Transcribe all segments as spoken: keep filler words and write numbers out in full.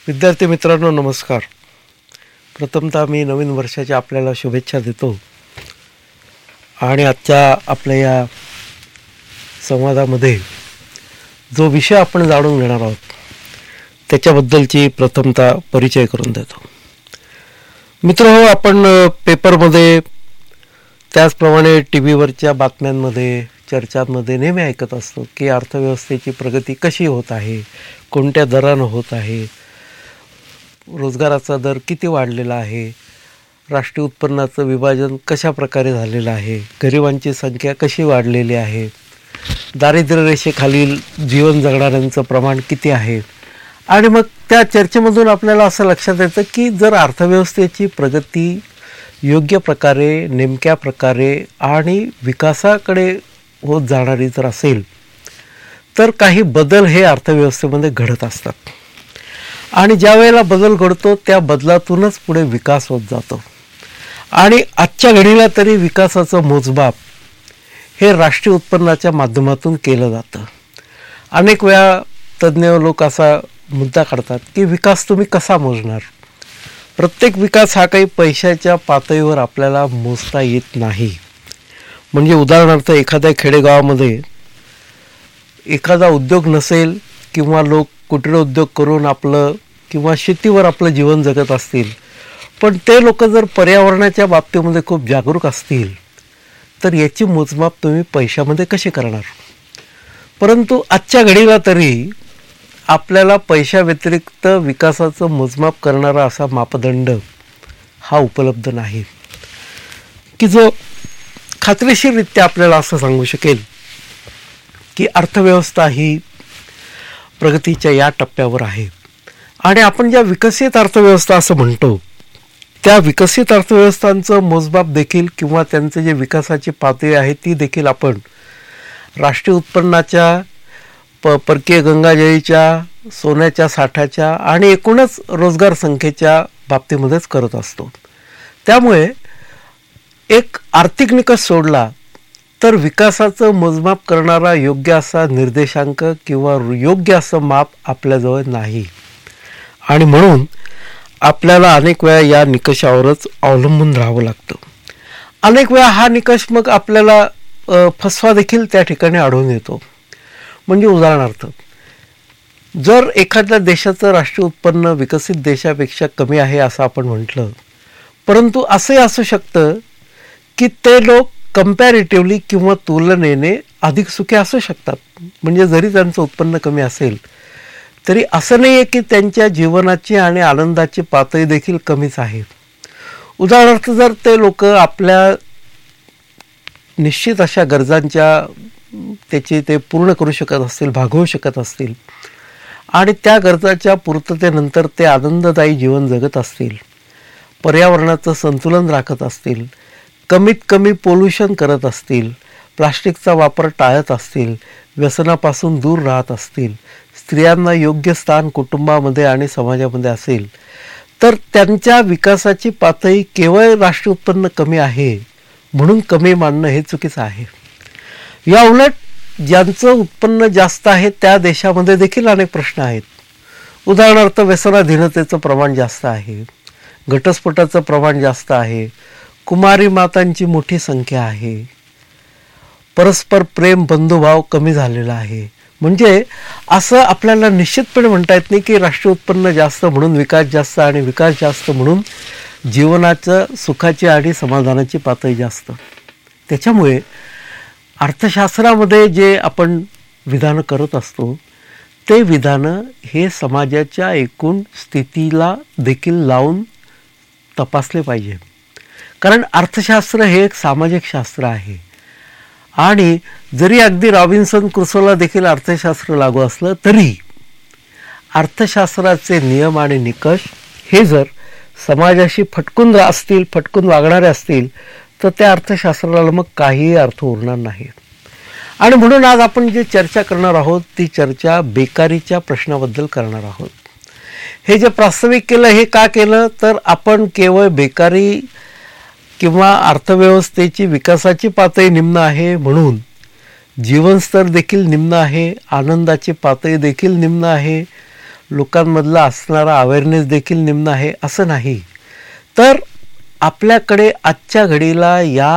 विद्यार्थी मित्रांनो नमस्कार. प्रथमतः मी नवीन वर्षाच्या आपल्याला शुभेच्छा देतो आणि आजच्या आपल्या या संवादामध्ये जो विषय आपण जाणून घेणार आहोत त्याच्याबद्दलची प्रथमतः परिचय करून देतो. मित्रहो, आपण पेपरमध्ये त्याचप्रमाणे टी व्हीवरच्या बातम्यांमध्ये चर्चांमध्ये नेहमी ऐकत असतो की अर्थव्यवस्थेची प्रगती कशी होत आहे, कोणत्या दरानं होत आहे, रोजगाराचा दर किती वाढलेला आहे, राष्ट्रीय उत्पन्नाचं विभाजन कशा प्रकारे झालेलं आहे, गरिबांची संख्या कशी वाढलेली आहे, दारिद्र्य रेषेखालील जीवन जगणाऱ्यांचं प्रमाण किती आहे. आणि मग त्या चर्चेमधून आपल्याला असं लक्षात येतं की जर अर्थव्यवस्थेची प्रगती योग्य प्रकारे, नेमक्या प्रकारे आणि विकासाकडे होत जाणारी जर असेल तर काही बदल हे अर्थव्यवस्थेमध्ये घडत असतात. आणि ज्या वेळेला बदल घडतो त्या बदलातूनच पुढे विकास होत जातो. आणि आजच्या घडीला तरी विकासाचं मोजमाप हे राष्ट्रीय उत्पन्नाच्या माध्यमातून केलं जातं. अनेक वेळा तज्ज्ञ लोक असा मुद्दा काढतात की विकास तुम्ही कसा मोजणार. प्रत्येक विकास हा काही पैशाच्या पातळीवर आपल्याला मोजता येत नाही. म्हणजे उदाहरणार्थ एखाद्या खेडेगावामध्ये एखादा उद्योग नसेल किंवा लोक कुटीर उद्योग करून आपलं किंवा शेतीवर आपलं जीवन जगत असतील, पण ते लोक जर पर्यावरणाच्या बाबतीमध्ये खूप जागरूक असतील तर याची मोजमाप तुम्ही पैशामध्ये कशी करणार. परंतु आजच्या घडीला तरी आपल्याला पैशाव्यतिरिक्त विकासाचं मोजमाप करणारा असा मापदंड हा उपलब्ध नाही की जो खात्रीशीररित्या आपल्याला असं सांगू शकेल की अर्थव्यवस्था ही प्रगतीच्या या टप्प्यावर आहे. आणि आपण ज्या विकसित अर्थव्यवस्था असं म्हणतो त्या विकसित अर्थव्यवस्थांचं मोजमाप देखील किंवा त्यांचे जे विकासाची पातळी आहे ती देखील आपण राष्ट्रीय उत्पन्नाच्या, प परकीय गंगाजळीच्या, सोन्याच्या साठ्याच्या आणि एकूणच रोजगार संख्येच्या बाबतीमध्येच करत असतो. त्यामुळे एक आर्थिक निकष सोडला तर विकासाचं मोजमाप करणारा योग्य असा निर्देशांक किंवा योग्य असं माप आपल्याजवळ नाही. आणि म्हणून आपल्याला अनेक वेळा या निकषावरच अवलंबून राहावं लागतं. अनेक वेळा हा निकष मग आपल्याला फसवा देखील त्या ठिकाणी आढळून येतो. म्हणजे उदाहरणार्थ जर एखाद्या देशाचं राष्ट्रीय उत्पन्न विकसित देशापेक्षा कमी आहे असं आपण म्हटलं, परंतु असंही असू शकतं की ते लोक कम्पॅरेटिव्हली किंवा तुलनेने अधिक सुखी असू शकतात. म्हणजे जरी त्यांचं उत्पन्न कमी असेल तरी असं नाही आहे की त्यांच्या जीवनाची आणि आनंदाची पातळी देखील कमीच आहे. उदाहरणार्थ जर ते लोक आपल्या निश्चित अशा गरजांच्या त्याची ते पूर्ण करू शकत असतील, भागवू शकत असतील आणि त्या गरजाच्या पूर्ततेनंतर ते आनंददायी जीवन जगत असतील, पर्यावरणाचं संतुलन राखत असतील, कमीत कमी पोल्युशन करत असतील, प्लास्टिकचा वापर टाळत असतील, व्यसनापासून दूर राहत असतील, स्त्रियांना योग्य स्थान कुटुंबामध्ये आणि समाजामध्ये असेल तर त्यांच्या विकासाची पातळी केवळ राष्ट्रीय उत्पन्न कमी आहे म्हणून कमी मानणं हे चुकीचं आहे. या उलट ज्यांचं उत्पन्न जास्त आहे त्या देशामध्ये देखील अनेक प्रश्न आहेत. उदाहरणार्थ व्यसनाधीनतेचं प्रमाण जास्त आहे, घटस्फोटाचं प्रमाण जास्त आहे, कुमारी मातांची मोठी संख्या आहे, परस्पर प्रेम बंधुभाव कमी झालेला आहे. म्हणजे असं आपल्याला निश्चितपणे म्हणता येत नाही की राष्ट्रीय उत्पन्न जास्त म्हणून विकास जास्त आणि विकास जास्त म्हणून जीवनाचं सुखाची आणि समाधानाची पातळी जास्त. त्याच्यामुळे अर्थशास्त्रामध्ये जे आपण विधानं करत असतो ते विधानं हे समाजाच्या एकूण स्थितीला देखील लावून तपासले पाहिजे. कारण अर्थशास्त्र हे एक सामाजिक शास्त्र आहे. आणि जरी अगदी रॉबिन्सन क्रुसोला देखील अर्थशास्त्र लागू असलं तरी अर्थशास्त्राचे नियम आणि निकष हे जर समाजाशी फटकून असतील, फटकून वागणारे असतील तर त्या अर्थशास्त्राला मग काहीही अर्थ उरणार नाही. आणि म्हणून आज आपण जी चर्चा करणार आहोत ती चर्चा बेकारीच्या प्रश्नाबद्दल करणार आहोत. हे जे प्रास्ताविक केलं हे का केलं तर आपण केवळ बेकारी किंवा अर्थव्यवस्थेची विकासाची पातळी निम्न आहे म्हणून जीवनस्तर देखील निम्न आहे, आनंदाची पातळी देखील निम्न आहे, लोकांमधला असणारा अवेअरनेस देखील निम्न आहे असं नाही, तर आपल्याकडे आजच्या घडीला या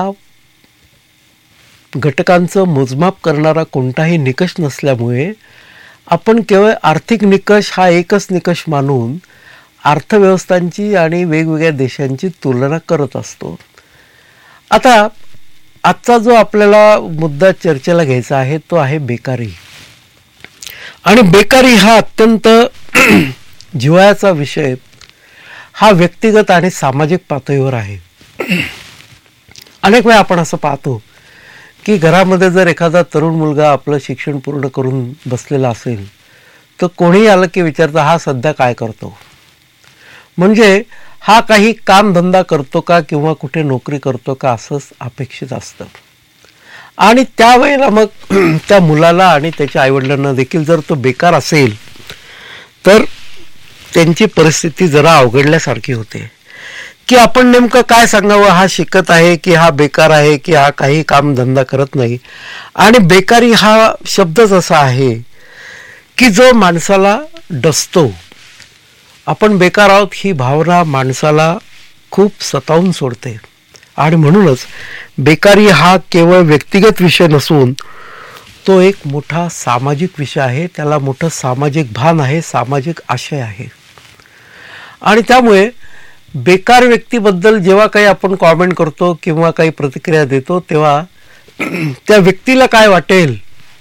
घटकांचं मोजमाप करणारा कोणताही निकष नसल्यामुळे आपण केवळ आर्थिक निकष हा एकच निकष मानून अर्थव्यवस्थांची आणि वेगवेगळ्या देशांची तुलना करत असतो. आता आजचा जो आपल्याला मुद्दा चर्चेला घ्यायचा आहे तो आहे बेकारी. आणि बेकारी हा अत्यंत जिव्हाळ्याचा विषय हा व्यक्तिगत आणि सामाजिक पातळीवर आहे. अनेक वेळा आपण असं पाहतो की घरामध्ये जर एखादा तरुण मुलगा आपलं शिक्षण पूर्ण करून बसलेला असेल तर कोणीही आलं की विचारतं हा सध्या काय करतो, म्हणजे हा काही कामधंदा करतो का किंवा कुठे नोकरी करतो का असंच अपेक्षित असतं. आणि त्यावेळेला मग त्या मुलाला आणि त्याच्या आईवडिलांना देखील जर तो बेकार असेल तर त्यांची परिस्थिती जरा अवघडल्यासारखी होते की आपण नेमकं काय सांगावं, हा शिकत आहे की हा बेकार आहे की हा काही कामधंदा करत नाही. आणि बेकारी हा शब्दच असा आहे की जो माणसाला डसतो. आपण बेकार आहोत ही भावना माणसाला खूप सतावून सोडते. आणि म्हणूनच बेकारी हा केवळ व्यक्तिगत विषय नसून तो एक मोठा सामाजिक विषय आहे, त्याला मोठं सामाजिक भान आहे, सामाजिक आशय आहे. आणि त्यामुळे बेकार व्यक्तीबद्दल जेव्हा काही आपण कॉमेंट करतो किंवा काही प्रतिक्रिया देतो तेव्हा त्या व्यक्तीला काय वाटेल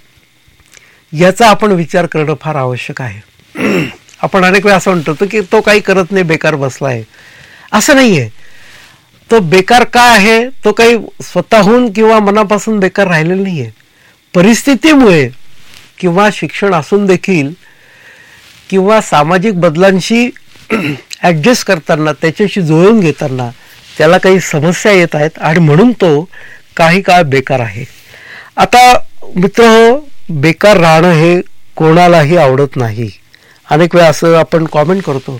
याचा आपण विचार करणं फार आवश्यक आहे. आपण अनेक वेळा असं म्हणतो की तो काही करत नाही, बेकार बसला आहे. असं नाही आहे. तो बेकार का आहे, तो काही स्वतःहून किंवा मनापासून बेकार राहिलेला नाही आहे. परिस्थितीमुळे किंवा शिक्षण असून देखील किंवा सामाजिक बदलांशी ॲडजस्ट करताना त्याच्याशी जुळवून घेताना त्याला काही समस्या येत आहेत आणि म्हणून तो काही काळ बेकार आहे. आता मित्रहो, बेकार राहणं हे कोणालाही आवडत नाही. अनेक वेळा असं आपण कॉमेंट करतो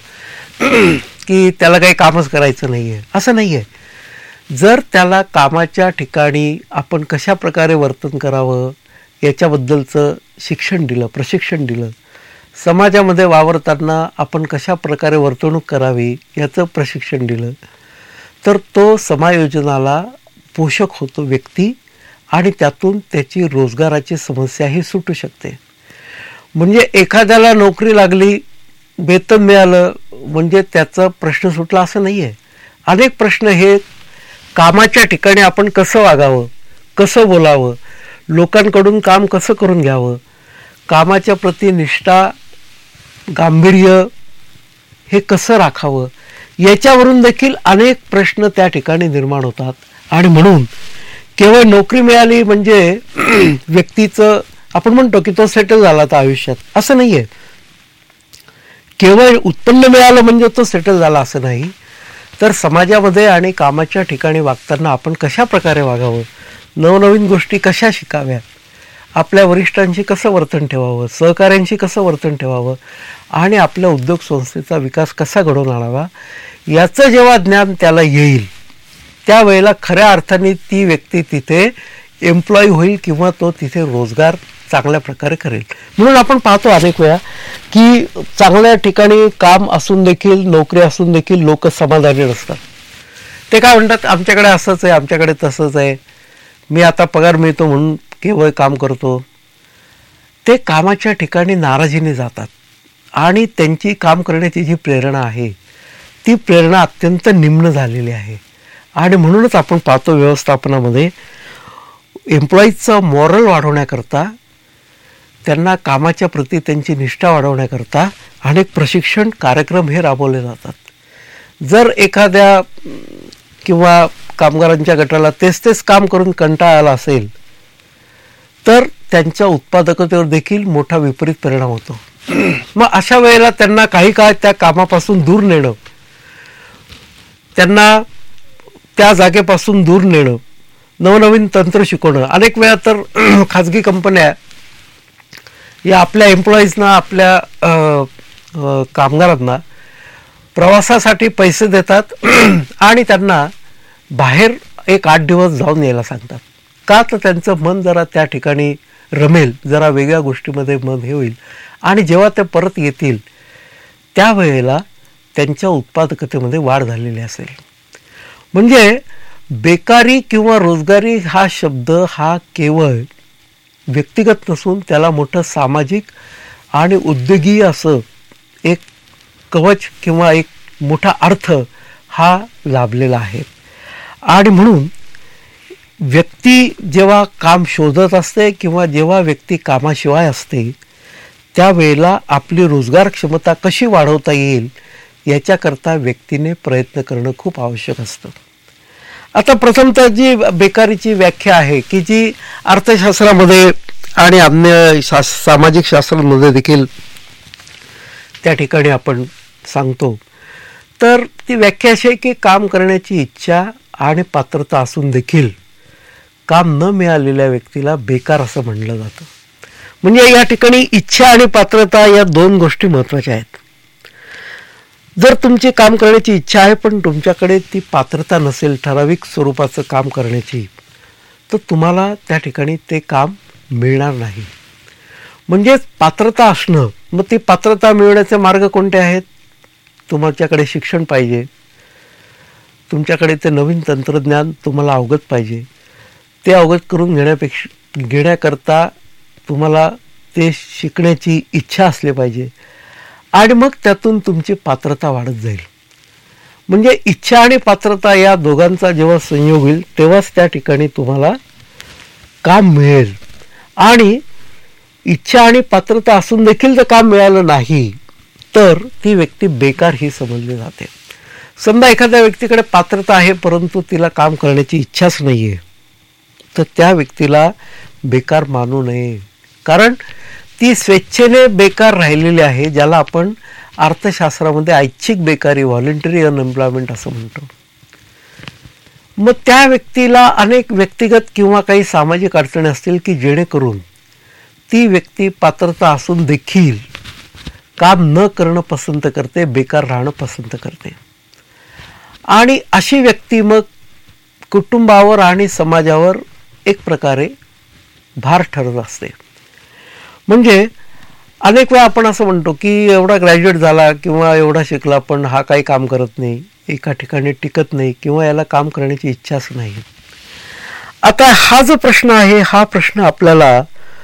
की त्याला काही कामच करायचं नाही आहे. असं नाही आहे. जर त्याला कामाच्या ठिकाणी आपण कशा प्रकारे वर्तन करावं याच्याबद्दलचं शिक्षण दिलं, प्रशिक्षण दिलं, समाजामध्ये वावरताना आपण कशा प्रकारे वर्तणूक करावी याचं प्रशिक्षण दिलं तर तो समायोजनाला पोषक होतो व्यक्ती आणि त्यातून त्याची रोजगाराची समस्याही सुटू शकते. म्हणजे एखाद्याला नोकरी लागली, वेतन मिळालं म्हणजे त्याचा प्रश्न सुटला असं नाही आहे. अनेक प्रश्न हे कामाच्या ठिकाणी आपण कसं वागावं, कसं बोलावं, लोकांकडून काम कसं करून घ्यावं, कामाच्या प्रती निष्ठा, गांभीर्य हे कसं राखावं याच्यावरून देखील अनेक प्रश्न त्या ठिकाणी निर्माण होतात. आणि म्हणून केवळ नोकरी मिळाली म्हणजे व्यक्तीचं आपण म्हणतो की तो सेटल झाला तर आयुष्यात, असं नाही आहे. केवळ उत्पन्न मिळालं म्हणजे तो सेटल झाला असं नाही, तर समाजामध्ये आणि कामाच्या ठिकाणी वागताना आपण कशा प्रकारे वागावं, नवनवीन गोष्टी कशा शिकाव्यात, आपल्या वरिष्ठांशी कसं वर्तन ठेवावं, सहकाऱ्यांशी कसं वर्तन ठेवावं आणि आपल्या उद्योग संस्थेचा विकास कसा घडवून आणावा याचं जेव्हा ज्ञान त्याला येईल त्यावेळेला खऱ्या अर्थाने ती व्यक्ती तिथे एम्प्लॉई होईल किंवा तो तिथे रोजगार चांगल्या प्रकारे करेल. म्हणून आपण पाहतो अनेक वेळा की चांगल्या ठिकाणी काम असून देखील, नोकरी असून देखील लोक समाधानी नसतात. ते काय म्हणतात, आमच्याकडे असंच आहे, आमच्याकडे तसंच आहे, मी आता पगार मिळतो म्हणून केवळ काम करतो. ते कामाच्या ठिकाणी नाराजीने जातात आणि त्यांची काम करण्याची जी प्रेरणा आहे ती प्रेरणा अत्यंत निम्न झालेली आहे. आणि म्हणूनच आपण पाहतो व्यवस्थापनामध्ये एम्प्लॉईजचं मॉरल वाढवण्याकरता, त्यांना कामाच्या प्रती त्यांची निष्ठा वाढवण्याकरता अनेक प्रशिक्षण कार्यक्रम हे राबवले जातात. जर एखाद्या किंवा कामगारांच्या गटाला तेच तेच काम करून कंटाळा आला असेल तर त्यांच्या उत्पादकतेवर देखील मोठा विपरीत परिणाम होतो. मग अशा वेळेला त्यांना काही काळ त्या कामापासून दूर नेणं, त्यांना त्या जागेपासून दूर नेणं, नवनवीन तंत्र शिकवणं. अनेक वेळा तर खाजगी कंपन्या या आपल्या एम्प्लॉईजना, आपल्या कामगारांना प्रवासासाठी पैसे देतात आणि त्यांना बाहेर एक आठ दिवस जाऊन यायला सांगतात. का तर त्यांचं मन जरा त्या ठिकाणी रमेल, जरा वेगळ्या गोष्टीमध्ये मन हे होईल आणि जेव्हा ते परत येतील त्यावेळेला त्यांच्या उत्पादकतेमध्ये वाढ झालेली असेल. म्हणजे बेकारी किंवा रोजगारी हा शब्द हा केवळ व्यक्तिगत नसून त्याला मोठं सामाजिक आणि उद्योगीय असं एक कवच किंवा एक मोठा अर्थ हा लाभलेला आहे. आणि म्हणून व्यक्ती जेव्हा काम शोधत असते किंवा जेव्हा व्यक्ती कामाशिवाय असते त्यावेळेला आपली रोजगार क्षमता कशी वाढवता येईल याच्याकरता व्यक्तीने प्रयत्न करणं खूप आवश्यक असतं. आता प्रथमतः जी बेकारीची व्याख्या आहे की जी अर्थशास्त्रामध्ये आणि अन्य शास सामाजिक शास्त्रामध्ये देखील त्या ठिकाणी आपण सांगतो, तर ती व्याख्या अशी आहे की काम करण्याची इच्छा आणि पात्रता असून देखील काम न मिळालेल्या व्यक्तीला बेकार असं म्हणलं जातं. म्हणजे या ठिकाणी इच्छा आणि पात्रता या दोन गोष्टी महत्त्वाच्या आहेत. जर तुमची काम करण्याची इच्छा आहे पण तुमच्याकडे ती पात्रता नसेल ठराविक स्वरूपाचं काम करण्याची, तर तुम्हाला त्या ठिकाणी ते काम मिळणार नाही. म्हणजेच पात्रता असणं, मग ती पात्रता मिळवण्याचे मार्ग कोणते आहेत? तुमच्याकडे शिक्षण पाहिजे, तुमच्याकडे ते नवीन तंत्रज्ञान तुम्हाला अवगत पाहिजे, ते अवगत करून घेण्यापेक्षा घेण्याकरता तुम्हाला ते शिकण्याची इच्छा असली पाहिजे आणि मग त्यातून तुमची पात्रता वाढत जाईल. म्हणजे इच्छा आणि पात्रता या दोघांचा जेव्हा संयोग होईल तेव्हाच त्या ठिकाणी तुम्हाला काम मिळेल. आणि इच्छा आणि पात्रता असून देखील जर काम मिळालं नाही तर ती व्यक्ती बेकार ही समजली जाते. समजा एखाद्या व्यक्तीकडे पात्रता आहे परंतु तिला काम करण्याची इच्छाच नाही आहे, तर त्या व्यक्तीला बेकार मानू नये, कारण ती स्वेच्छेने बेकार राहिलेली आहे, ज्याला आपण अर्थशास्त्रामध्ये ऐच्छिक बेकारी व्हॉलंटरी अनएम्प्लॉयमेंट असं म्हणतो. मग त्या व्यक्तीला अनेक व्यक्तिगत किंवा काही सामाजिक अडचणी असतील की जेणेकरून ती व्यक्ती पात्रता असून देखील काम न करणं पसंत करते, बेकार राहणं पसंत करते. आणि अशी व्यक्ती मग कुटुंबावर आणि समाजावर एक प्रकारे भार ठरत असते. म्हणजे अनेक वेळा आपण असं म्हणतो की एवढा ग्रॅज्युएट झाला किंवा एवढा शिकला पण हा काही काम करत नाही, एका ठिकाणी टिकत नाही किंवा याला काम करण्याची इच्छाच नाही. आता हा जो प्रश्न आहे हा प्रश्न आपल्याला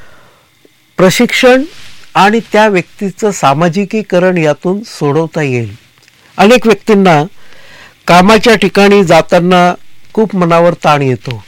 प्रशिक्षण आणि त्या व्यक्तीचं सामाजिकीकरण यातून सोडवता येईल. अनेक व्यक्तींना कामाच्या ठिकाणी जाताना खूप मनावर ताण येतो,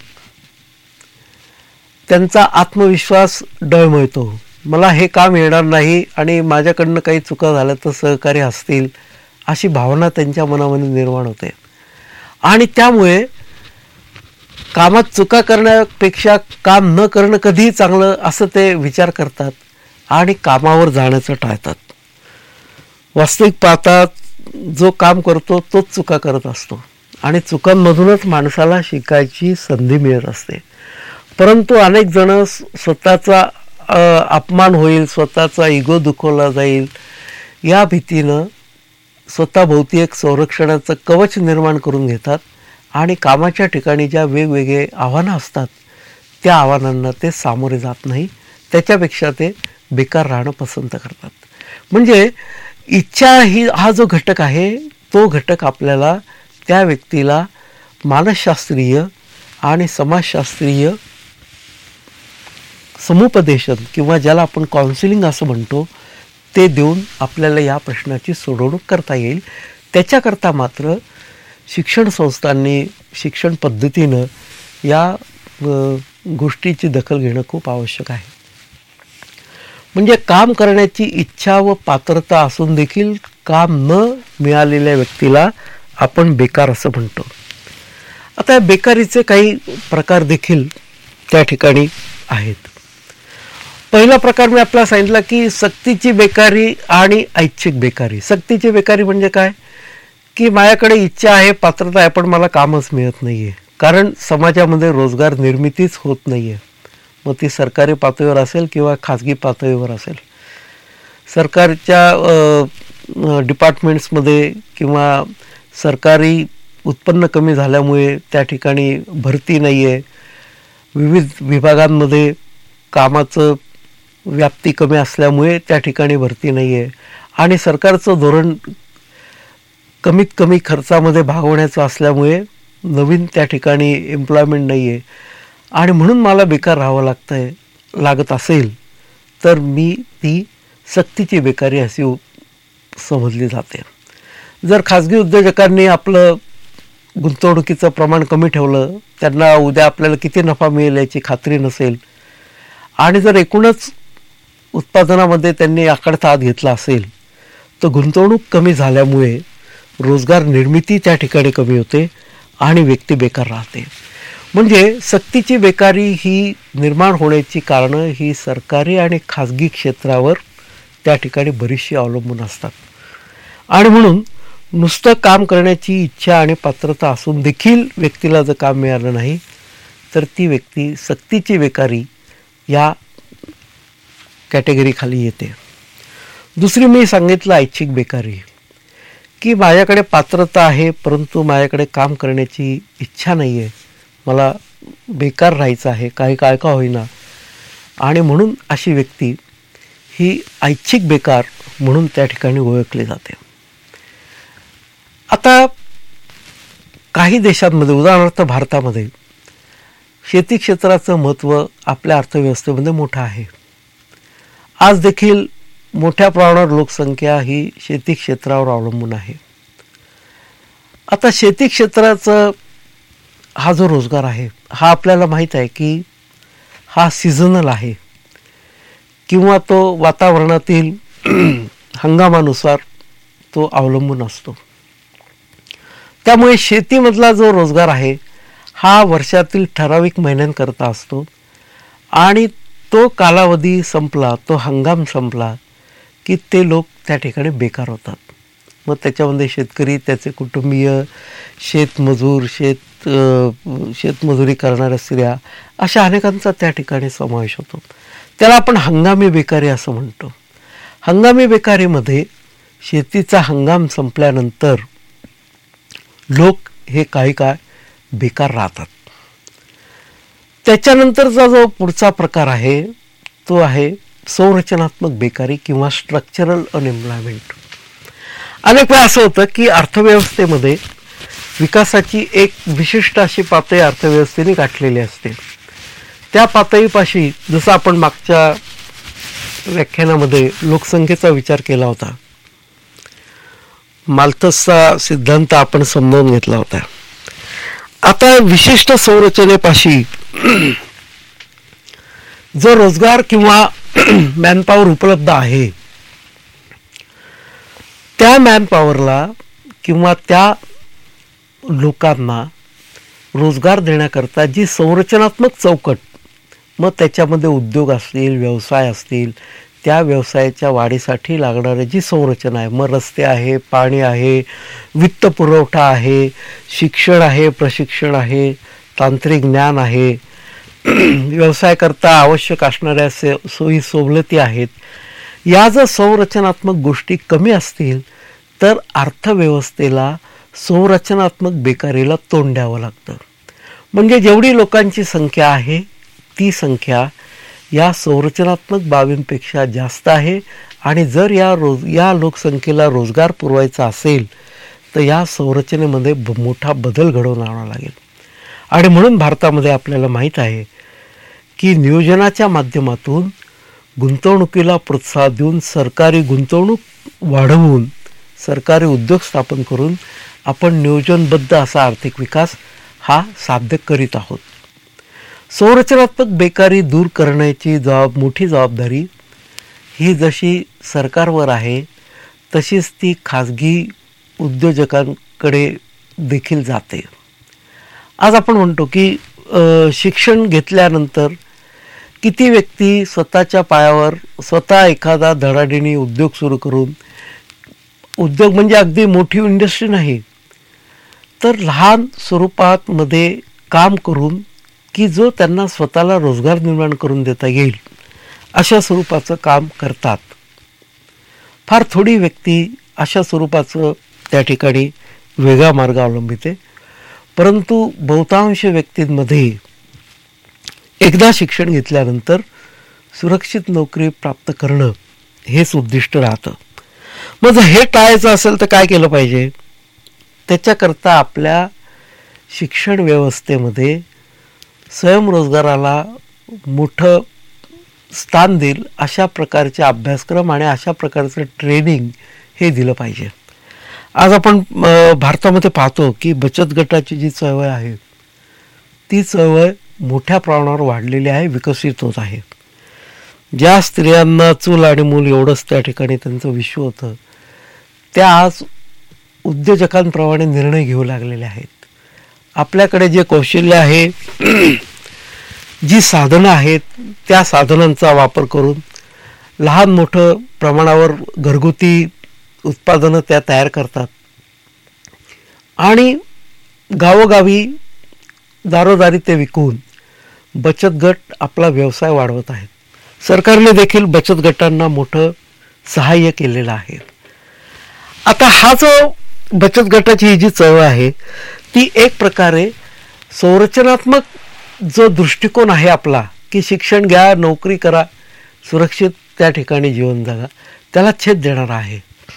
त्यांचा आत्मविश्वास डळमळतो, मला हे काम येणार नाही आणि माझ्याकडनं काही चुका झाल्या तर सहकारी असतील अशी भावना त्यांच्या मनामध्ये निर्माण होते. आणि त्यामुळे कामात चुका करण्यापेक्षा काम न करणं कधीही चांगलं असं ते विचार करतात आणि कामावर जाण्याचं टाळतात. वास्तविक पाहता जो काम करतो तोच चुका करत असतो आणि चुकांमधूनच माणसाला शिकायची संधी मिळत असते. परंतु अनेक जण स्वतःचा अपमान होईल, स्वतःचा इगो दुखवला जाईल या भीतीनं स्वतःभोवती एक संरक्षणाचं कवच निर्माण करून घेतात आणि कामाच्या ठिकाणी ज्या वेगवेगळे आव्हानं असतात त्या आव्हानांना ते सामोरे जात नाही, त्याच्यापेक्षा ते बेकार राहणं पसंत करतात. म्हणजे इच्छा ही हा जो घटक आहे तो घटक आपल्याला त्या व्यक्तीला मानसशास्त्रीय आणि समाजशास्त्रीय समुपदेशन किंवा ज्याला आपण काउन्सिलिंग असं म्हणतो ते देऊन आपल्याला या प्रश्नाची सोडवणूक करता येईल. त्याच्याकरता मात्र शिक्षण संस्थांनी शिक्षण पद्धतीनं या गोष्टीची दखल घेणं खूप आवश्यक आहे. म्हणजे काम करण्याची इच्छा व पात्रता असून देखील काम न मिळालेल्या व्यक्तीला आपण बेकार असं म्हणतो. आता बेकारीचे काही प्रकार देखील त्या ठिकाणी आहेत. पहिला प्रकार मी आपल्याला सांगितला की सक्तीची बेकारी आणि ऐच्छिक बेकारी. सक्तीची बेकारी म्हणजे काय की माझ्याकडे इच्छा आहे, पात्रता आहे, पण मला कामच मिळत नाही आहे, कारण समाजामध्ये रोजगार निर्मितीच होत नाही आहे. मग ती सरकारी पातळीवर असेल किंवा खाजगी पातळीवर असेल. सरकारच्या डिपार्टमेंट्समध्ये किंवा सरकारी उत्पन्न कमी झाल्यामुळे त्या ठिकाणी भरती नाही आहे, विविध विभागांमध्ये कामाचं व्याप्ती कमी असल्यामुळे त्या ठिकाणी भरती नाही आहे आणि सरकारचं धोरण कमीत कमी खर्चामध्ये भागवण्याचं असल्यामुळे नवीन त्या ठिकाणी एम्प्लॉयमेंट नाही आहे आणि म्हणून मला बेकार राहावं लागतं आहे लागत असेल तर मी ती सक्तीची बेकारी अशी समजली जाते. जर खाजगी उद्योजकांनी आपलं गुंतवणुकीचं प्रमाण कमी ठेवलं, त्यांना उद्या आपल्याला किती नफा मिळेल याची खात्री नसेल आणि जर एकूणच उत्पादनामध्ये त्यांनी आकडता हात घेतला असेल तर गुंतवणूक कमी झाल्यामुळे रोजगार निर्मिती त्या ठिकाणी कमी होते आणि व्यक्ती बेकार राहते. म्हणजे सक्तीची बेकारी ही निर्माण होण्याची कारणं ही सरकारी आणि खाजगी क्षेत्रावर त्या ठिकाणी बरीचशी अवलंबून असतात आणि म्हणून नुसतं काम करण्याची इच्छा आणि पात्रता असून देखील व्यक्तीला जर काम मिळालं नाही तर ती व्यक्ती सक्तीची बेकारी या कॅटेगरीखाली येते. दुसरी मी सांगितलं ऐच्छिक बेकारी, की माझ्याकडे पात्रता आहे परंतु माझ्याकडे काम करण्याची इच्छा नाही आहे, मला बेकार राहायचं आहे काही काय का होईना आणि म्हणून अशी व्यक्ती ही ऐच्छिक बेकार म्हणून त्या ठिकाणी ओळखली जाते. आता काही देशांमध्ये उदाहरणार्थ भारतामध्ये शेती क्षेत्राचं महत्त्व आपल्या अर्थव्यवस्थेमध्ये मोठं आहे. आज देखील मोठ्या प्रमाणावर लोकसंख्या ही शेती क्षेत्रावर अवलंबून आहे. आता शेती क्षेत्राचं हा जो रोजगार आहे हा आपल्याला माहीत आहे की हा सीझनल आहे किंवा तो वातावरणातील हंगामानुसार तो अवलंबून असतो. त्यामुळे शेतीमधला जो रोजगार आहे हा वर्षातील ठराविक महिन्यांकरता असतो आणि तो कालावधी संपला, तो हंगाम संपला की ते लोक त्या ठिकाणी बेकार होतात. मग त्याच्यामध्ये शेतकरी, त्याचे कुटुंबीय, शेतमजूर, शेत शेतमजुरी करणाऱ्या स्त्रिया अशा अनेकांचा त्या ठिकाणी समावेश होतो. त्याला आपण हंगामी बेकारी असं म्हणतो. हंगामी बेकारीमध्ये शेतीचा हंगाम संपल्यानंतर लोक हे काही काळ बेकार राहतात. त्याच्यानंतरचा जो पुढचा प्रकार आहे तो आहे संरचनात्मक बेकारी किंवा स्ट्रक्चरल अनएम्प्लॉयमेंट. अनेक वेळा असं होतं की अर्थव्यवस्थेमध्ये विकासाची एक विशिष्ट अशी पातळी अर्थव्यवस्थेने गाठलेली असते. त्या पातळीपाशी जसं आपण मागच्या व्याख्यानामध्ये लोकसंख्येचा विचार केला होता, माल्थसचा सिद्धांत आपण समजावून घेतला होता. आता विशिष्ट संरचनेपाशी जो रोजगार किंवा मॅनपॉवर उपलब्ध आहे त्या मॅनपॉवरला किंवा त्या लोकांना रोजगार देण्याकरता जी संरचनात्मक चौकट, मग त्याच्यामध्ये उद्योग असतील, व्यवसाय असतील, त्या व्यवसायाच्या वाढीसाठी लागणारी जी संरचना आहे, मग रस्ते आहे, पाणी आहे, वित्तपुरवठा आहे, शिक्षण आहे, प्रशिक्षण आहे, तांत्रिक ज्ञान आहे, व्यवसायाकरता आवश्यक असणाऱ्या से सोयी सवलती आहेत. या जर संरचनात्मक गोष्टी कमी असतील तर अर्थव्यवस्थेला संरचनात्मक बेकारीला तोंड द्यावं लागतं. म्हणजे जेवढी लोकांची संख्या आहे ती संख्या या संरचनात्मक बाबींपेक्षा जास्त आहे आणि जर या रोज या लोकसंख्येला रोजगार पुरवायचा असेल तर या संरचनेमध्ये ब मोठा बदल घडवून आणावा लागेल. आणि म्हणून भारतामध्ये आपल्याला माहीत आहे की नियोजनाच्या माध्यमातून गुंतवणुकीला प्रोत्साहन देऊन सरकारी गुंतवणूक वाढवून सरकारी उद्योग स्थापन करून आपण नियोजनबद्ध असा आर्थिक विकास हा साध्य करीत आहोत. संरचनात्मक बेकारी दूर करण्याची जबाब मोठी जबाबदारी ही जशी सरकारवर आहे तशीच ती खाजगी उद्योजकांकडे देखील जाते. आज आपण म्हणतो की शिक्षण घेतल्यानंतर किती व्यक्ती स्वतःच्या पायावर स्वतः एखादा धडाडीने उद्योग सुरू करून, उद्योग म्हणजे अगदी मोठी इंडस्ट्री नाही तर लहान स्वरूपात मध्ये काम करून की जो त्यांना स्वतःला रोजगार निर्माण करून देता येईल अशा स्वरूपाचं काम करतात. फार थोडी व्यक्ती अशा स्वरूपाचं त्या ठिकाणी वेगळा मार्ग अवलंबिते. परंतु बहुतांश व्यक्तींमध्ये एकदा शिक्षण घेतल्यानंतर सुरक्षित नोकरी प्राप्त करणं हेच उद्दिष्ट राहतं. मग जर हे टाळायचं असेल तर काय केलं पाहिजे? त्याच्याकरता आपल्या शिक्षण व्यवस्थेमध्ये स्वयंरोजगाराला मोठं स्थान देईल अशा प्रकारचे अभ्यासक्रम आणि अशा प्रकारचं ट्रेनिंग हे दिलं पाहिजे. आज आपण भारतामध्ये पाहतो की बचत गटाची जी चळवळ आहे ती चळवळ मोठ्या प्रमाणावर वाढलेली आहे, विकसित होत आहे. ज्या स्त्रियांना चूल आणि मूल एवढंच त्या ठिकाणी त्यांचं विश्व होतं, त्या आज उद्योजकांप्रमाणे निर्णय घेऊ लागलेले आहेत. आपल्याकडे जे कौशल्य आहे, जी साधनं आहेत, त्या साधनांचा वापर करून लहान मोठं प्रमाणावर घरगुती उत्पादनं त्या तयार करतात आणि गावोगावी दारोदारी ते विकून बचत गट आपला व्यवसाय वाढवत आहेत. सरकारने देखील बचत गटांना मोठं सहाय्य केलेलं आहे. आता हा जो बचत गटाची ही जी चळवळ आहे ती एक प्रकारे संरचनात्मक जो दृष्टिकोन आहे आपला की शिक्षण घ्या, नोकरी करा, सुरक्षित त्या ठिकाणी जीवन जगा, त्याला छेद देणारा आहे.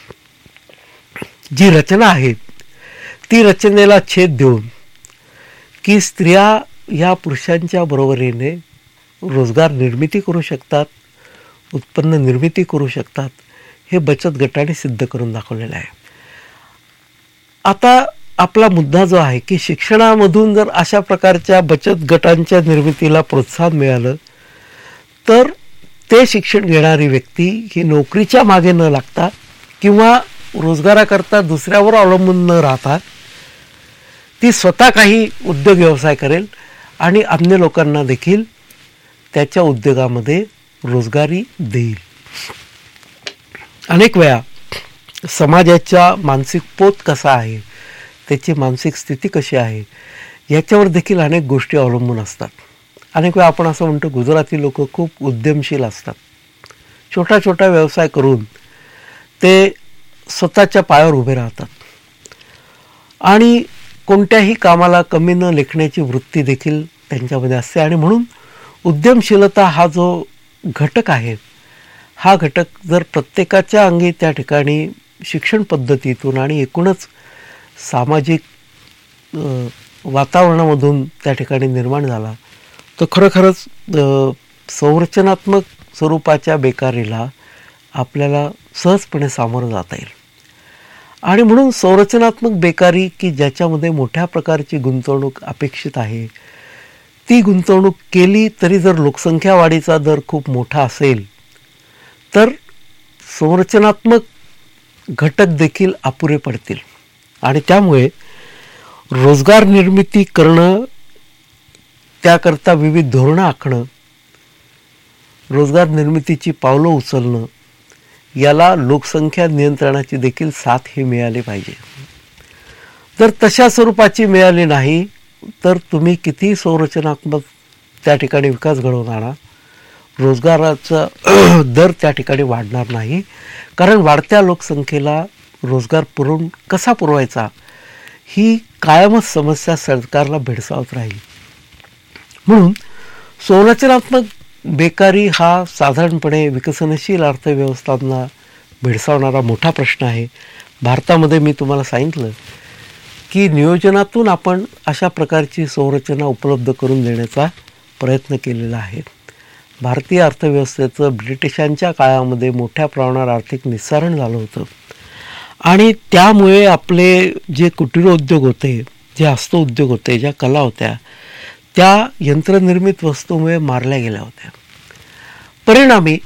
जी रचना आहे ती रचनेला छेद देऊन की स्त्रिया या पुरुषांच्या बरोबरीने रोजगार निर्मिती करू शकतात, उत्पन्न निर्मिती करू शकतात, हे बचत गटाने सिद्ध करून दाखवलेलं आहे. आता आपला मुद्दा जो आहे की शिक्षणामधून जर अशा प्रकारच्या बचत गटांच्या निर्मितीला प्रोत्साहन मिळालं तर ते शिक्षण घेणारी व्यक्ती ही नोकरीच्या मागे न लागता किंवा रोजगाराकरता दुसऱ्यावर अवलंबून न राहता ती स्वतः काही उद्योग व्यवसाय करेल आणि अन्य लोकांना देखील त्याच्या उद्योगामध्ये रोजगारी देईल. अनेक वेळा समाजाच्या मानसिक पोत कसा आहे, त्याची मानसिक स्थिती कशी आहे, याच्यावर देखील अनेक गोष्टी अवलंबून असतात. अनेक वेळा आपण असं म्हणतो गुजराती लोक खूप उद्यमशील असतात. छोटा छोटा व्यवसाय करून ते स्वतःच्या पायावर उभे राहतात आणि कोणत्याही कामाला कमी न लेखण्याची वृत्ती देखील त्यांच्यामध्ये असते. आणि म्हणून उद्यमशीलता हा जो घटक आहे, हा घटक जर प्रत्येकाच्या अंगी त्या ठिकाणी शिक्षण पद्धतीतून आणि एकूणच सामाजिक वातावरणामधून त्या ठिकाणी निर्माण झाला तर खरोखरच संरचनात्मक स्वरूपाच्या बेकारीला आपल्याला सहजपणे सामोरं जाता येईल. आणि म्हणून संरचनात्मक बेकारी की ज्याच्यामध्ये मोठ्या प्रकारची गुंतवणूक अपेक्षित आहे, ती गुंतवणूक केली तरी जर लोकसंख्या वाढीचा दर खूप मोठा असेल तर संरचनात्मक घटक देखील अपुरे पडतील. आणि त्यामुळे रोजगार निर्मिती करणं, त्याकरता विविध धोरणं आखणं, रोजगार निर्मितीची पावलं उचलणं, याला लोकसंख्या नियंत्रणाची देखील साथ ही मिळाली पाहिजे. जर तशा स्वरूपाची मिळाली नाही तर तुम्ही किती संरचनात्मक त्या ठिकाणी विकास घडवून आणा, रोजगाराचा दर त्या ठिकाणी वाढणार नाही. कारण वाढत्या लोकसंख्येला रोजगार पुरवून कसा पुरवायचा ही कायमच समस्या सरकारला भेडसावत राहील. म्हणून संरचनात्मक बेकारी हा साधारणपणे विकसनशील अर्थव्यवस्थांना भेडसावणारा मोठा प्रश्न आहे. भारतामध्ये मी तुम्हाला सांगितलं की नियोजनातून आपण अशा प्रकारची संरचना उपलब्ध करून देण्याचा प्रयत्न केलेला आहे. भारतीय अर्थव्यवस्थेचं ब्रिटिशांच्या काळामध्ये मोठ्या प्रमाणावर आर्थिक निस्सारण झालं होतं आणि त्यामुळे आपले जे कुटीर उद्योग होते, जे हस्तउद्योग होते, ज्या कला होत्या, त्या यंत्रनिर्मित वस्तूमुळे मारल्या गेल्या होत्या. परिणामी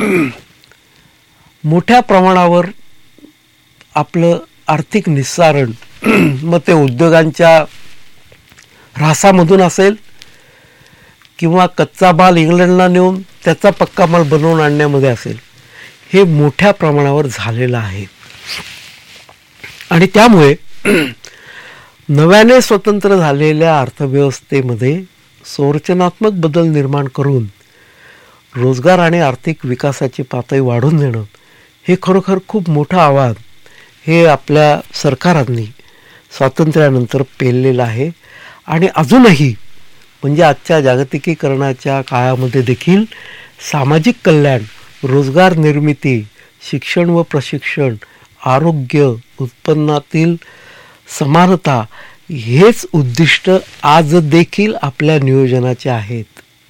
मोठ्या प्रमाणावर आपलं आर्थिक निस्सारण मग ते उद्योगांच्या ऱ्हासामधून असेल किंवा कच्चा माल इंग्लंडला नेऊन त्याचा पक्का माल बनवून आणण्यामध्ये असेल, हे मोठ्या प्रमाणावर झालेलं आहे. आणि त्यामुळे नव्याने स्वतंत्र झालेल्या अर्थव्यवस्थेमध्ये संरचनात्मक बदल निर्माण करून रोजगार आणि आर्थिक विकासाची पातळी वाढवून देणं हे खरोखर खूप मोठं आव्हान हे आपल्या सरकारांनी स्वातंत्र्यानंतर पेललेलं आहे. आणि अजूनही म्हणजे आजच्या जागतिकीकरणाच्या काळामध्ये देखील सामाजिक कल्याण, रोजगार निर्मिती, शिक्षण व प्रशिक्षण आरोग्य, उत्पन्नातील समानता हेच उद्दिष्ट आज देखील आपल्या नियोजनाचे आहेत.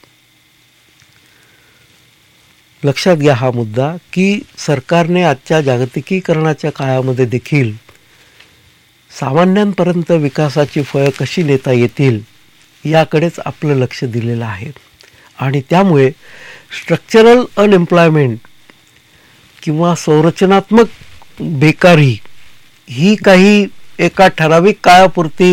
लक्षात घ्या हा मुद्दा की सरकारने आजच्या जागतिकीकरणाच्या काळामध्ये देखील सामान्यांपर्यंत विकासाची फळं कशी नेता येतील याकडेच आपलं लक्ष दिलेलं आहे. आणि त्यामुळे स्ट्रक्चरल अनएम्प्लॉयमेंट किंवा संरचनात्मक बेकारी ही काही एका ठराविक काळापुरती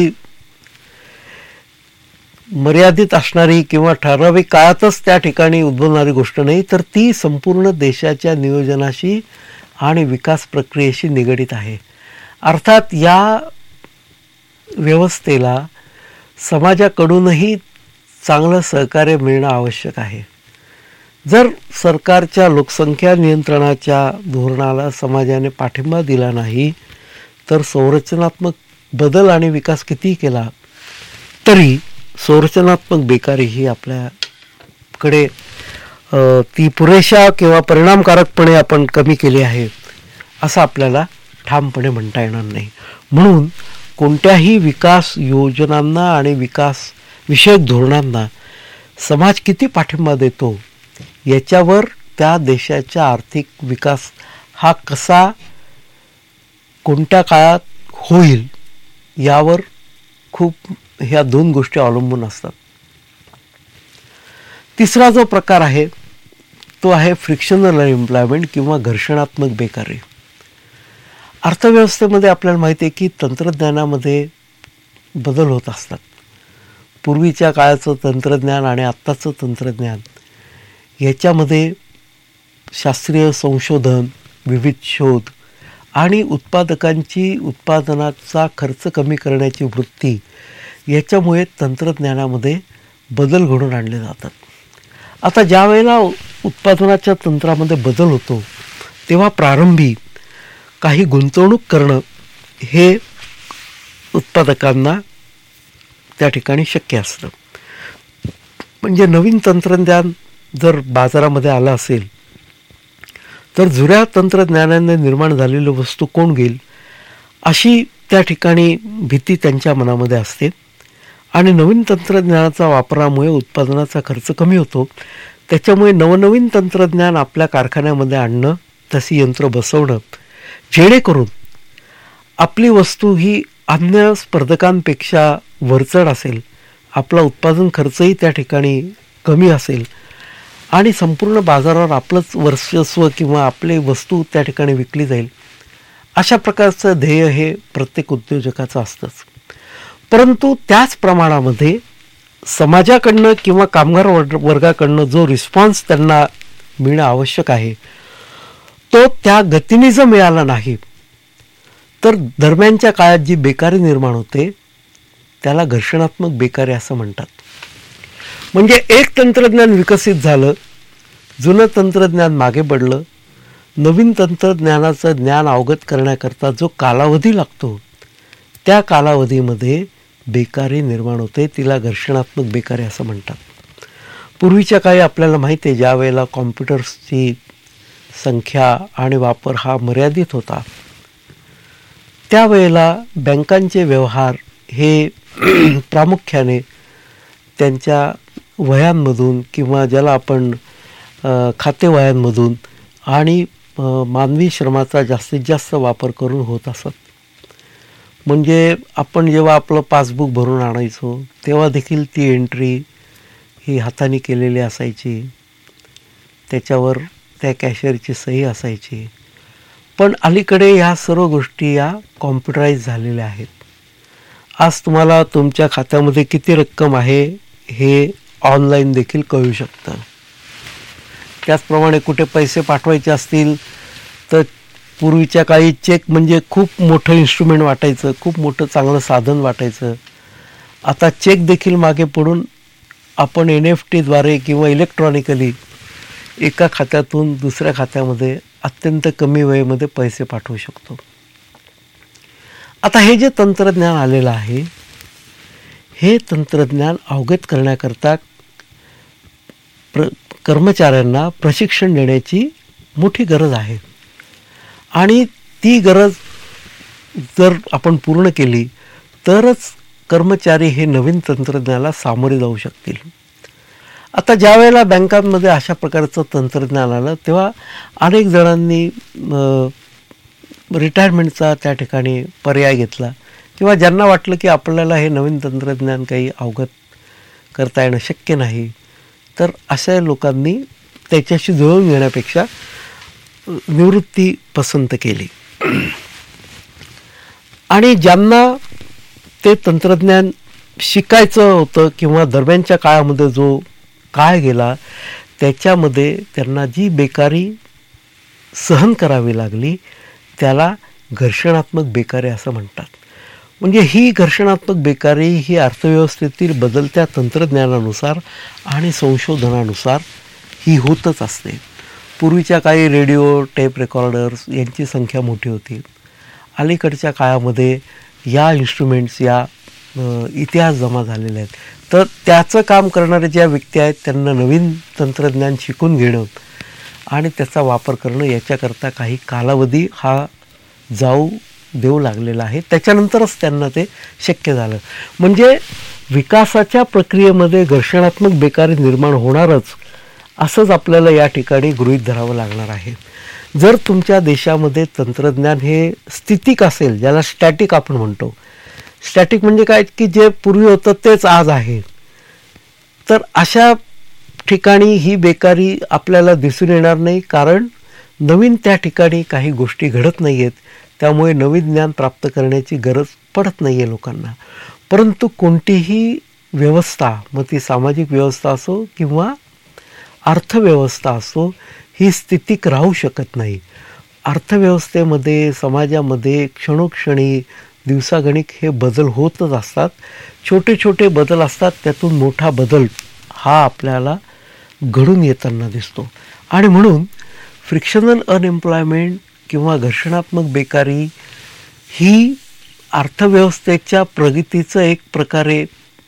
मर्यादित असणारी किंवा ठराविक काळातच त्या ठिकाणी उद्भवणारी गोष्ट नाही, तर ती संपूर्ण देशाच्या नियोजनाशी आणि विकास प्रक्रियेशी निगडीत आहे. अर्थात या व्यवस्थेला समाजाकडूनही चांगलं सहकार्य मिळणं आवश्यक आहे. जर सरकारच्या लोकसंख्या नियंत्रणाच्या धोरणाला समाजाने पाठिंबा दिला नाही तर संरचनात्मक बदल आणि विकास कितीही केला तरी संरचनात्मक बेकारी ही आपल्याकडे ती पुरेशा किंवा परिणामकारकपणे आपण कमी केली आहे असं आपल्याला ठामपणे म्हणता येणार नाही. म्हणून कोणत्याही विकास योजनांना आणि विकास विषयक धोरणांना समाज किती पाठिंबा देतो याच्यावर त्या देशाचा आर्थिक विकास हा कसा कोणत्या काळात होईल यावर खूप ह्या दोन गोष्टी अवलंबून असतात. तिसरा जो प्रकार आहे तो आहे फ्रिक्शनल अनएम्प्लॉयमेंट किंवा घर्षणात्मक बेकारी. अर्थव्यवस्थेमध्ये आपल्याला माहिती आहे की तंत्रज्ञानामध्ये बदल होत असतात. पूर्वीच्या काळाचं तंत्रज्ञान आणि आत्ताचं तंत्रज्ञान याच्यामध्ये शास्त्रीय संशोधन, विविध शोध आणि उत्पादकांची उत्पादनाचा खर्च कमी करण्याची वृत्ती याच्यामुळे तंत्रज्ञानामध्ये बदल घडून आणले जातात. आता ज्या वेळेला उत्पादनाच्या तंत्रामध्ये बदल होतो तेव्हा प्रारंभी काही गुंतवणूक करणं हे उत्पादकांना त्या ठिकाणी शक्य असतं. म्हणजे नवीन तंत्रज्ञान जर बाजारामध्ये आलं असेल तर जुन्या तंत्रज्ञानाने निर्माण झालेली वस्तू कोण घेईल अशी त्या ठिकाणी भीती त्यांच्या मनामध्ये असते. आणि नवीन तंत्रज्ञानाचा वापरामुळे उत्पादनाचा खर्च कमी होतो. त्याच्यामुळे नवनवीन तंत्रज्ञान आपल्या कारखान्यामध्ये आणणं, तशी यंत्र बसवणं जेणेकरून आपली वस्तू ही अन्य स्पर्धकांपेक्षा वरचढ असेल, आपला उत्पादन खर्चही त्या ठिकाणी कमी असेल आणि संपूर्ण बाजारावर आपलंच वर्चस्व किंवा आपली वस्तू त्या ठिकाणी विकली जाईल, अशा प्रकारचं ध्येय हे प्रत्येक उद्योजकाचं असतंच. परंतु त्याच प्रमाणामध्ये समाजाकडनं किंवा कामगार वर्गाकडनं जो रिस्पॉन्स त्यांना मिळणं आवश्यक आहे तो त्या गतीने जर मिळाला नाही तर दरम्यानच्या काळात जी बेकारी निर्माण होते त्याला घर्षणात्मक बेकारी असं म्हणतात. म्हणजे एक तंत्रज्ञान विकसित झालं, जुनं तंत्रज्ञान मागे पडलं, नवीन तंत्रज्ञानाचं ज्ञान अवगत करण्याकरता जो कालावधी लागतो त्या कालावधीमध्ये बेकारी निर्माण होते, तिला घर्षणात्मक बेकारी असं म्हणतात. पूर्वीच्या काळी आपल्याला माहिती आहे ज्या वेळेला कॉम्प्युटर्सची संख्या आणि वापर हा मर्यादित होता त्यावेळेला बँकांचे व्यवहार हे प्रामुख्याने त्यांच्या वह्यांमधून किंवा ज्याला आपण खाते वह्यांमधून आणि मानवी श्रमाचा जास्तीत जास्त वापर करून होत असत. म्हणजे आपण जेव्हा आपलं पासबुक भरून आणायचो तेव्हा देखील ती एंट्री ही हाताने केलेली असायची, त्याच्यावर त्या कॅशियरची सही असायची. पण अलीकडे ह्या सर्व गोष्टी या कॉम्प्युटराईज झालेल्या आहेत. आज तुम्हाला तुमच्या खात्यामध्ये किती रक्कम आहे हे ऑनलाईन देखील कळू शकतं. त्याचप्रमाणे कुठे पैसे पाठवायचे असतील तर पूर्वीच्या काळी चेक म्हणजे खूप मोठं इन्स्ट्रुमेंट वाटायचं, खूप मोठं चांगलं साधन वाटायचं. आता चेक देखील मागे पडून आपण एन एफ टीद्वारे किंवा इलेक्ट्रॉनिकली एका खात्यातून दुसऱ्या खात्यामध्ये अत्यंत कमी वेळेमध्ये पैसे पाठवू शकतो. आता हे जे तंत्रज्ञान आलेलं आहे हे तंत्रज्ञान अवगत करण्याकरता प्र कर्मचाऱ्यांना प्रशिक्षण देण्याची मोठी गरज आहे. आणि ती गरज जर आपण पूर्ण केली तरच कर्मचारी हे नवीन तंत्रज्ञानाला सामोरे जाऊ शकतील. आता ज्या वेळेला बँकांमध्ये अशा प्रकारचं तंत्रज्ञान आलं तेव्हा अनेक जणांनी रिटायरमेंटचा त्या ठिकाणी पर्याय घेतला, किंवा ज्यांना वाटलं की आपल्याला हे नवीन तंत्रज्ञान काही अवगत करता येणं शक्य नाही, तर अशा लोकांनी त्याच्याशी जुळवून घेण्यापेक्षा निवृत्ती पसंत केली. आणि ज्यांना ते तंत्रज्ञान शिकायचं होतं किंवा दरम्यानच्या काळामध्ये जो काळ गेला त्याच्यामध्ये त्यांना जी बेकारी सहन करावी लागली त्याला घर्षणात्मक बेकारी असं म्हणतात. म्हणजे ही घर्षणात्मक बेकारी ही अर्थव्यवस्थेतील बदलत्या तंत्रज्ञानानुसार आणि संशोधनानुसार ही होतच असते. पूर्वीच्या काळी रेडिओ, टेप रेकॉर्डर्स यांची संख्या मोठी होती. अलीकडच्या काळामध्ये या इन्स्ट्रुमेंट्स, या इतिहास जमा झालेले आहेत. तर त्याचं काम करणारे ज्या व्यक्ती आहेत त्यांना नवीन तंत्रज्ञान शिकून घेणं आणि त्याचा वापर करणं याच्याकरता काही कालावधी हा जाऊ देऊ लागलेला आहे. त्याच्यानंतरच त्यांना ते शक्य झालं. म्हणजे विकासाच्या प्रक्रियेमध्ये घर्षणात्मक बेकारी निर्माण होणारच असंच आपल्याला या ठिकाणी गृहीत धरावं लागणार आहे. जर तुमच्या देशामध्ये तंत्रज्ञान हे स्थितिक असेल, ज्याला स्टॅटिक आपण म्हणतो, स्टॅटिक म्हणजे काय की जे पूर्वी होतं तेच आज आहे, तर अशा ठिकाणी ही बेकारी आपल्याला दिसून येणार नाही, कारण नवीन त्या ठिकाणी काही गोष्टी घडत नाही आहेत. त्यामुळे नवीन ज्ञान प्राप्त करण्याची गरज पडत नाही आहे लोकांना. परंतु कोणतीही व्यवस्था, मग ती सामाजिक व्यवस्था असो किंवा अर्थव्यवस्था असो, ही स्थितिक राहू शकत नाही. अर्थव्यवस्थेमध्ये, समाजामध्ये क्षणोक्षणी, दिवसागणिक हे बदल होतच असतात. छोटे छोटे बदल असतात, त्यातून मोठा बदल हा आपल्याला घडून येताना दिसतो. आणि म्हणून फ्रिक्शनल अनएम्प्लॉयमेंट किंवा घर्षणात्मक बेकारी ही अर्थव्यवस्थेच्या प्रगतीचं एक प्रकारे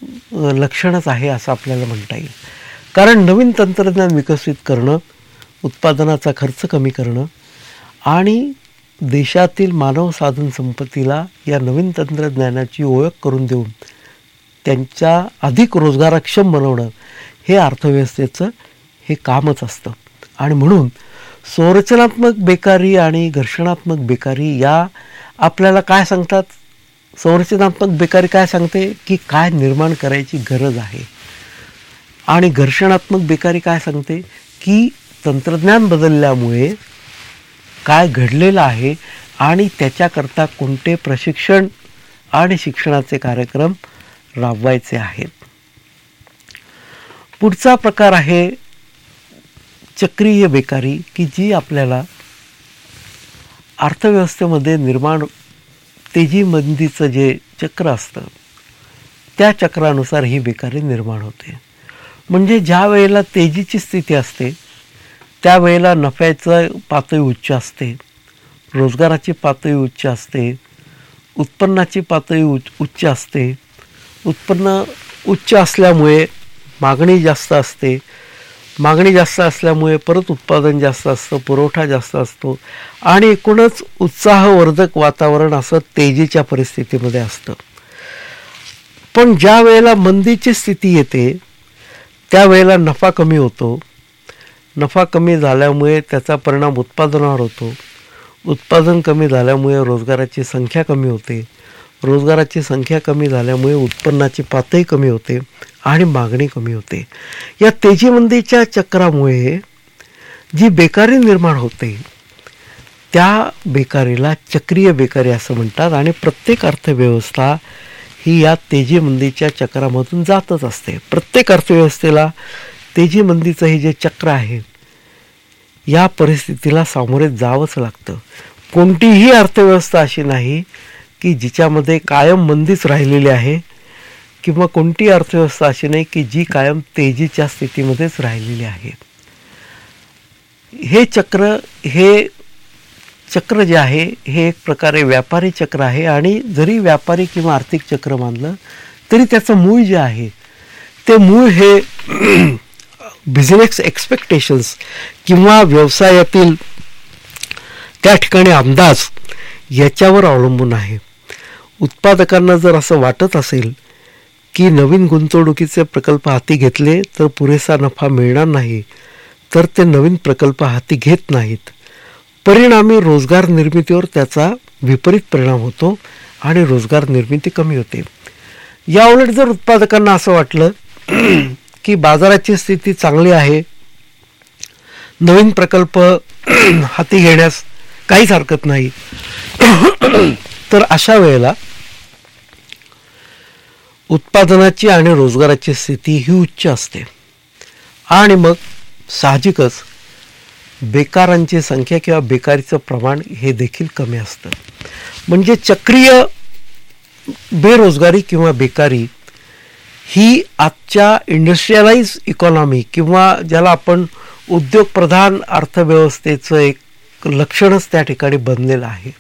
लक्षणच आहे असं आपल्याला म्हणता येईल. कारण नवीन तंत्रज्ञान विकसित करणं, उत्पादनाचा खर्च कमी करणं आणि देशातील मानव साधन संपत्तीला या नवीन तंत्रज्ञानाची ओळख करून देऊन त्यांच्या अधिक रोजगारक्षम बनवणं हे अर्थव्यवस्थेचं हे कामच असतं. आणि म्हणून संरचनात्मक बेकारी आणि घर्षणात्मक बेकारी या आपल्याला काय सांगतात? संरचनात्मक बेकारी काय सांगते की काय निर्माण करायची गरज आहे, आणि घर्षणात्मक बेकारी काय सांगते की तंत्रज्ञान बदलल्यामुळे काय घडलेलं आहे आणि त्याच्याकरता कोणते प्रशिक्षण आणि शिक्षणाचे कार्यक्रम राबवायचे आहेत. पुढचा प्रकार आहे चक्रीय बेकारी, की जी आपल्याला अर्थव्यवस्थेमध्ये निर्माण तेजी मंदीचं जे चक्र असतं त्या चक्रानुसार ही बेकारी निर्माण होते. म्हणजे ज्या वेळेला तेजीची स्थिती असते त्यावेळेला नफ्याचं पातळी उच्च असते, रोजगाराची पातळी उच्च असते, उत्पन्नाची पातळी उच्च उच्च असते. उत्पन्न उच्च असल्यामुळे मागणी जास्त असते, मागणी जास्त असल्यामुळे परत उत्पादन जास्त असतं, पुरवठा जास्त असतो आणि एकूणच उत्साहवर्धक वातावरण असं तेजीच्या परिस्थितीमध्ये असतं. पण ज्या वेळेला मंदीची स्थिती येते त्यावेळेला नफा कमी होतो. नफा कमी झाल्यामुळे त्याचा परिणाम उत्पादनावर होतो. उत्पादन कमी झाल्यामुळे रोजगाराची संख्या कमी होते. रोजगाराची संख्या कमी झाल्यामुळे उत्पन्नाची पातळी कमी होते आणि मागणी कमी होते. या तेजीमंदीच्या चक्रामुळे जी बेकारी निर्माण होते त्या बेकारीला चक्रीय बेकारी असं म्हणतात. आणि प्रत्येक अर्थव्यवस्था ही या तेजीमंदीच्या चक्रामधून जातच असते. प्रत्येक अर्थव्यवस्थेला तेजीमंदीचं हे जे चक्र आहे या परिस्थितीला सामोरे जावंच लागतं. कोणतीही अर्थव्यवस्था अशी नाही की जिच्यामध्ये कायम मंदीच राहिलेली आहे, किंवा कोणती अर्थव्यवस्था अशी नाही की जी कायम तेजीच्या स्थितीमध्येच राहिलेली आहे. हे चक्र हे चक्र जे आहे हे एक प्रकारे व्यापारी चक्र आहे. आणि जरी व्यापारी किंवा आर्थिक चक्र मानलं तरी त्याचं मूळ जे आहे ते मूळ हे बिझनेस एक्सपेक्टेशन्स किंवा व्यवसायातील त्या ठिकाणी अंदाज याच्यावर अवलंबून आहे. उत्पादकांना जर असं वाटत असेल की नवीन गुंतवणुकीचे प्रकल्प हाती घेतले तर पुरेसा नफा मिळणार नाही, तर ते नवीन प्रकल्प हाती घेत नाहीत. परिणामी रोजगार निर्मितीवर त्याचा विपरीत परिणाम होतो आणि रोजगार निर्मिती कमी होते. याउलट जर उत्पादकांना असं वाटलं की बाजाराची स्थिती चांगली आहे, नवीन प्रकल्प हाती घेण्यास काहीच हरकत नाही, तर अशा वेळेला उत्पादनाची आणि रोजगाराची स्थिती ही उच्च असते आणि मग साहजिकच बेकारांची संख्या किंवा बेकारीचं प्रमाण हे देखील कमी असतं. म्हणजे चक्रीय बेरोजगारी किंवा बेकारी ही आजच्या इंडस्ट्रियलाइज इकॉनॉमी किंवा ज्याला आपण उद्योगप्रधान अर्थव्यवस्थेचं एक लक्षणच त्या ठिकाणी बनलेलं आहे.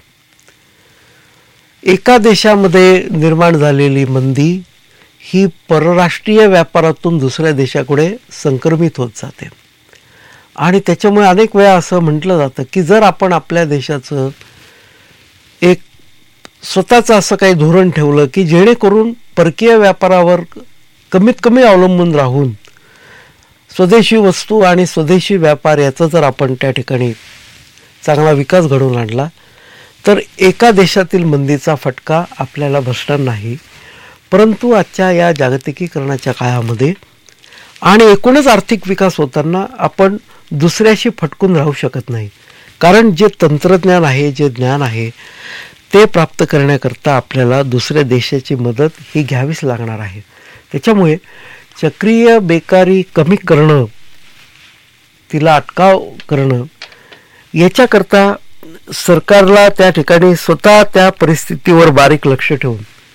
एका देशामध्ये निर्माण झालेली मंदी ही परराष्ट्रीय व्यापारातून दुसऱ्या देशाकडे संक्रमित होत जाते आणि त्याच्यामुळे अनेक वेळा असं म्हटलं जातं की जर आपण आपल्या देशाचं एक स्वतःचं असं काही धोरण ठेवलं की जेणेकरून परकीय व्यापारावर कमीत कमी अवलंबून राहून स्वदेशी वस्तू आणि स्वदेशी व्यापार याचा जर आपण त्या ठिकाणी चांगला विकास घडवून आणला तर एका देशातील मंदीचा फटका आपल्याला बसणार नाही. परंतु आजच्या या जागतिकीकरणाच्या काळामध्ये आणि एकूणच आर्थिक विकास होताना आपण दुसऱ्याशी फटकून राहू शकत नाही, कारण जे तंत्रज्ञान आहे, जे ज्ञान आहे ते प्राप्त करण्याकरता आपल्याला दुसऱ्या देशाची मदत ही घ्यावीच लागणार आहे. त्याच्यामुळे चक्रीय बेकारी कमी करणं, तिला अटकाव करणं, याच्याकरता सरकारला त्या ठिकाणी स्वतः त्या परिस्थितीवर बारीक लक्ष ठेवून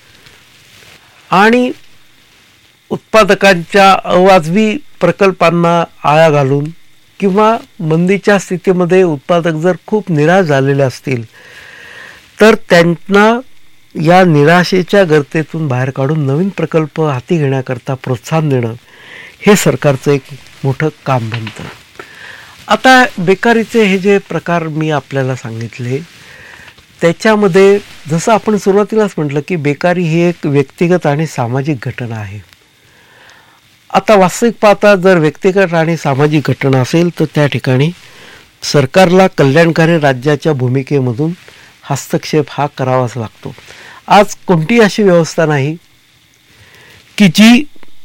आणि उत्पादकांच्या अवाजवी प्रकल्पांना आळा घालून किंवा मंदीच्या स्थितीमध्ये उत्पादक जर खूप निराश झालेले असतील तर त्यांना या निराशेच्या गर्तेतून बाहेर काढून नवीन प्रकल्प हाती घेण्याकरता प्रोत्साहन देणं हे सरकारचं एक मोठं काम बनतं. आता बेकारीचे हे जे प्रकार मी आपल्याला सांगितले त्याच्यामध्ये जसं आपण सुरुवातीलाच म्हटलं की बेकारी ही एक व्यक्तिगत आणि सामाजिक घटना आहे. आता वास्तविक पाहता जर व्यक्तिगत आणि सामाजिक घटना असेल तर त्या ठिकाणी सरकारला कल्याणकारी राज्याच्या भूमिकेमधून हस्तक्षेप हा करावाच लागतो. आज कोणतीही अशी व्यवस्था नाही की जी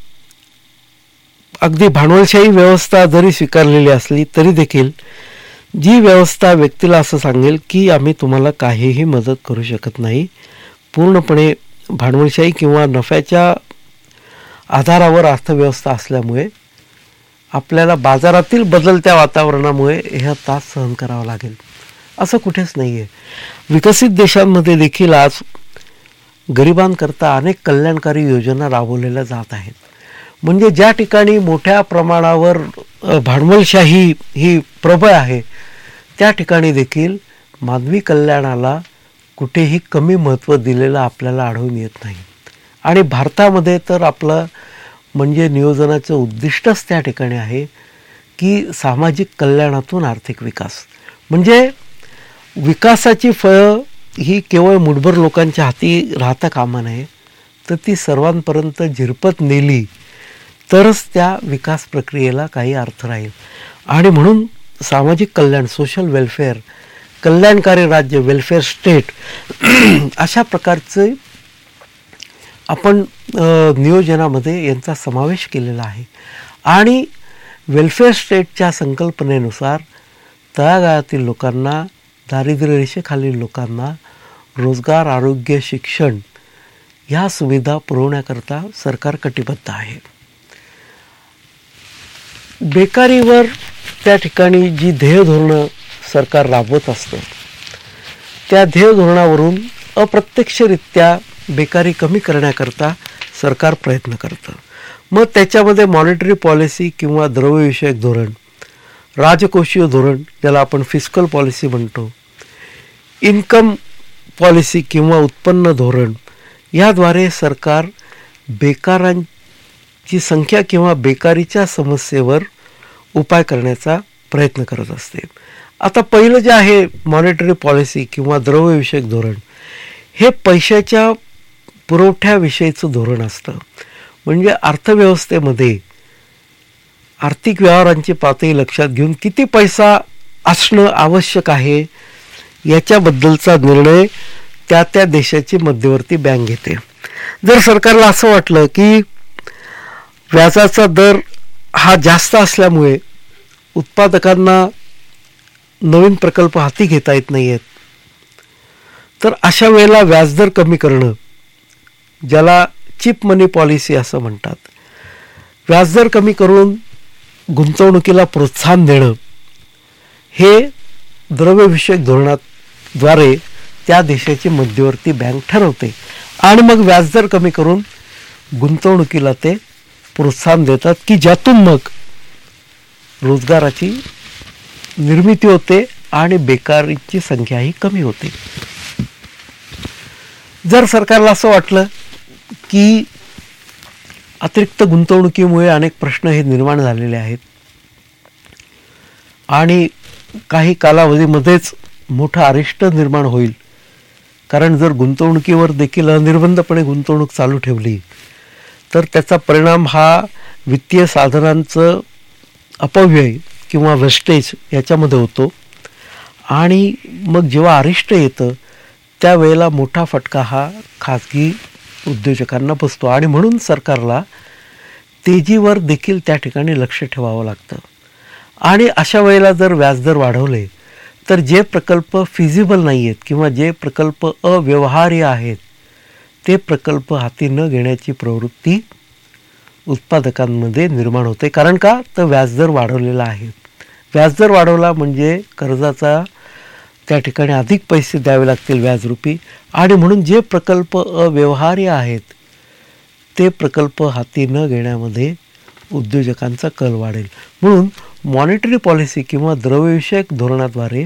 अगदी भांडवलशाही व्यवस्था जरी स्वीकारलेली असली तरी देखील जी व्यवस्था व्यक्तीला असं सांगेल की आम्ही तुम्हाला काहीही मदत करू शकत नाही, पूर्णपणे भांडवलशाही किंवा नफ्याच्या आधारावर अर्थव्यवस्था असल्यामुळे आपल्याला बाजारातील बदलत्या वातावरणामुळे ह्या त्रास सहन करावा लागेल, असं कुठेच नाही आहे. विकसित देशांमध्ये देखील आज गरिबांकरता अनेक कल्याणकारी योजना राबवलेल्या जात आहेत. म्हणजे ज्या ठिकाणी मोठ्या प्रमाणावर भांडवलशाही ही प्रबळ आहे त्या ठिकाणी देखील मानवी कल्याणाला कुठेही कमी महत्त्व दिलेलं आपल्याला आढळून येत नाही. आणि भारतामध्ये तर आपलं म्हणजे नियोजनाचं उद्दिष्टच त्या ठिकाणी आहे की सामाजिक कल्याणातून आर्थिक विकास. म्हणजे विकासाची फळं ही केवळ मुठभर लोकांच्या हाती राहता कामा नये, तर ती सर्वांपर्यंत झिरपत नेली तरच त्या विकास प्रक्रियेला काही अर्थ राहील. आणि म्हणून सामाजिक कल्याण, सोशल वेलफेअर, कल्याणकारी राज्य, वेलफेअर स्टेट अशा प्रकारचे आपण नियोजनामध्ये यांचा समावेश केलेला आहे. आणि वेलफेअर स्टेटच्या संकल्पनेनुसार तळागाळातील लोकांना, दारिद्र्य रेषेखालील लोकांना रोजगार, आरोग्य, शिक्षण ह्या सुविधा पुरवण्याकरता सरकार कटिबद्ध आहे. बेकारीवर त्या ठिकाणी जी ध्येय धोरणं सरकार राबवत असतं त्या ध्येय धोरणावरून अप्रत्यक्षरित्या बेकारी कमी करण्याकरता सरकार प्रयत्न करतं. मग त्याच्यामध्ये मॉनिटरी पॉलिसी किंवा द्रव्यविषयक धोरण, राजकोषीय धोरण ज्याला आपण फिस्कल पॉलिसी म्हणतो, इन्कम पॉलिसी किंवा उत्पन्न धोरण, याद्वारे सरकार बेकारांची संख्या किंवा बेकारीच्या समस्येवर उपाय करण्याचा प्रयत्न करत असते. आता पहिलं जे आहे मॉनिटरी पॉलिसी किंवा द्रव्यविषयक धोरण, हे पैशाच्या पुरवठ्याविषयीचं धोरण असतं. म्हणजे अर्थव्यवस्थेमध्ये आर्थिक व्यवहारांची पातळी लक्षात घेऊन किती पैसा असणं आवश्यक आहे याच्याबद्दलचा निर्णय त्या त्या देशाची मध्यवर्ती बँक घेते. जर सरकारला असं वाटलं की व्याजाचा दर हा जास्त असल्यामुळे उत्पादकांना नवीन प्रकल्प हाती घेता येत नाही आहेत, तर अशा वेळेला व्याजदर कमी करणं, ज्याला चिप मनी पॉलिसी असं म्हणतात, व्याजदर कमी करून गुंतवणुकीला प्रोत्साहन देणं, हे द्रव्यविषयक धोरणाद्वारे त्या देशाची मध्यवर्ती बँक ठरवते. आणि मग व्याजदर कमी करून गुंतवणुकीला ते प्रोत्साहन देतात की ज्यातून मग रोजगाराची निर्मिती होते आणि बेकारीची संख्याही कमी होते. जर सरकारला असं वाटलं की अतिरिक्त गुंतवणुकीमुळे अनेक प्रश्न हे निर्माण झालेले आहेत आणि काही कालावधीमध्येच मोठं अरिष्ट निर्माण होईल, कारण जर गुंतवणुकीवर देखील अनिर्बंधपणे गुंतवणूक चालू ठेवली तर त्याचा परिणाम हा वित्तीय साधनांचं अपव्यय किंवा वेस्टेज याच्यामध्ये होतो. आणि मग जेव्हा अरिष्ट येतं त्यावेळेला मोठा फटका हा खाजगी उद्योजकांना बसतो. आणि म्हणून सरकारला तेजीवर देखील त्या ठिकाणी लक्ष ठेवावं लागतं. आणि अशा वेळेला जर व्याजदर वाढवले तर जे प्रकल्प फिजिबल नाही आहेत किंवा जे प्रकल्प अव्यवहार्य आहेत ते प्रकल्प हाती न घेण्याची प्रवृत्ती उत्पादकांमध्ये निर्माण होते. कारण का, तर व्याजदर वाढवलेला आहे. व्याजदर वाढवला म्हणजे कर्जाचा त्या ठिकाणी अधिक पैसे द्यावे लागतील व्याजरूपी, आणि म्हणून जे प्रकल्प अव्यवहार्य आहेत ते प्रकल्प हाती न घेण्यामध्ये उद्योजकांचा कल वाढेल. म्हणून मॉनिटरी पॉलिसी किंवा द्रव्यविषयक धोरणाद्वारे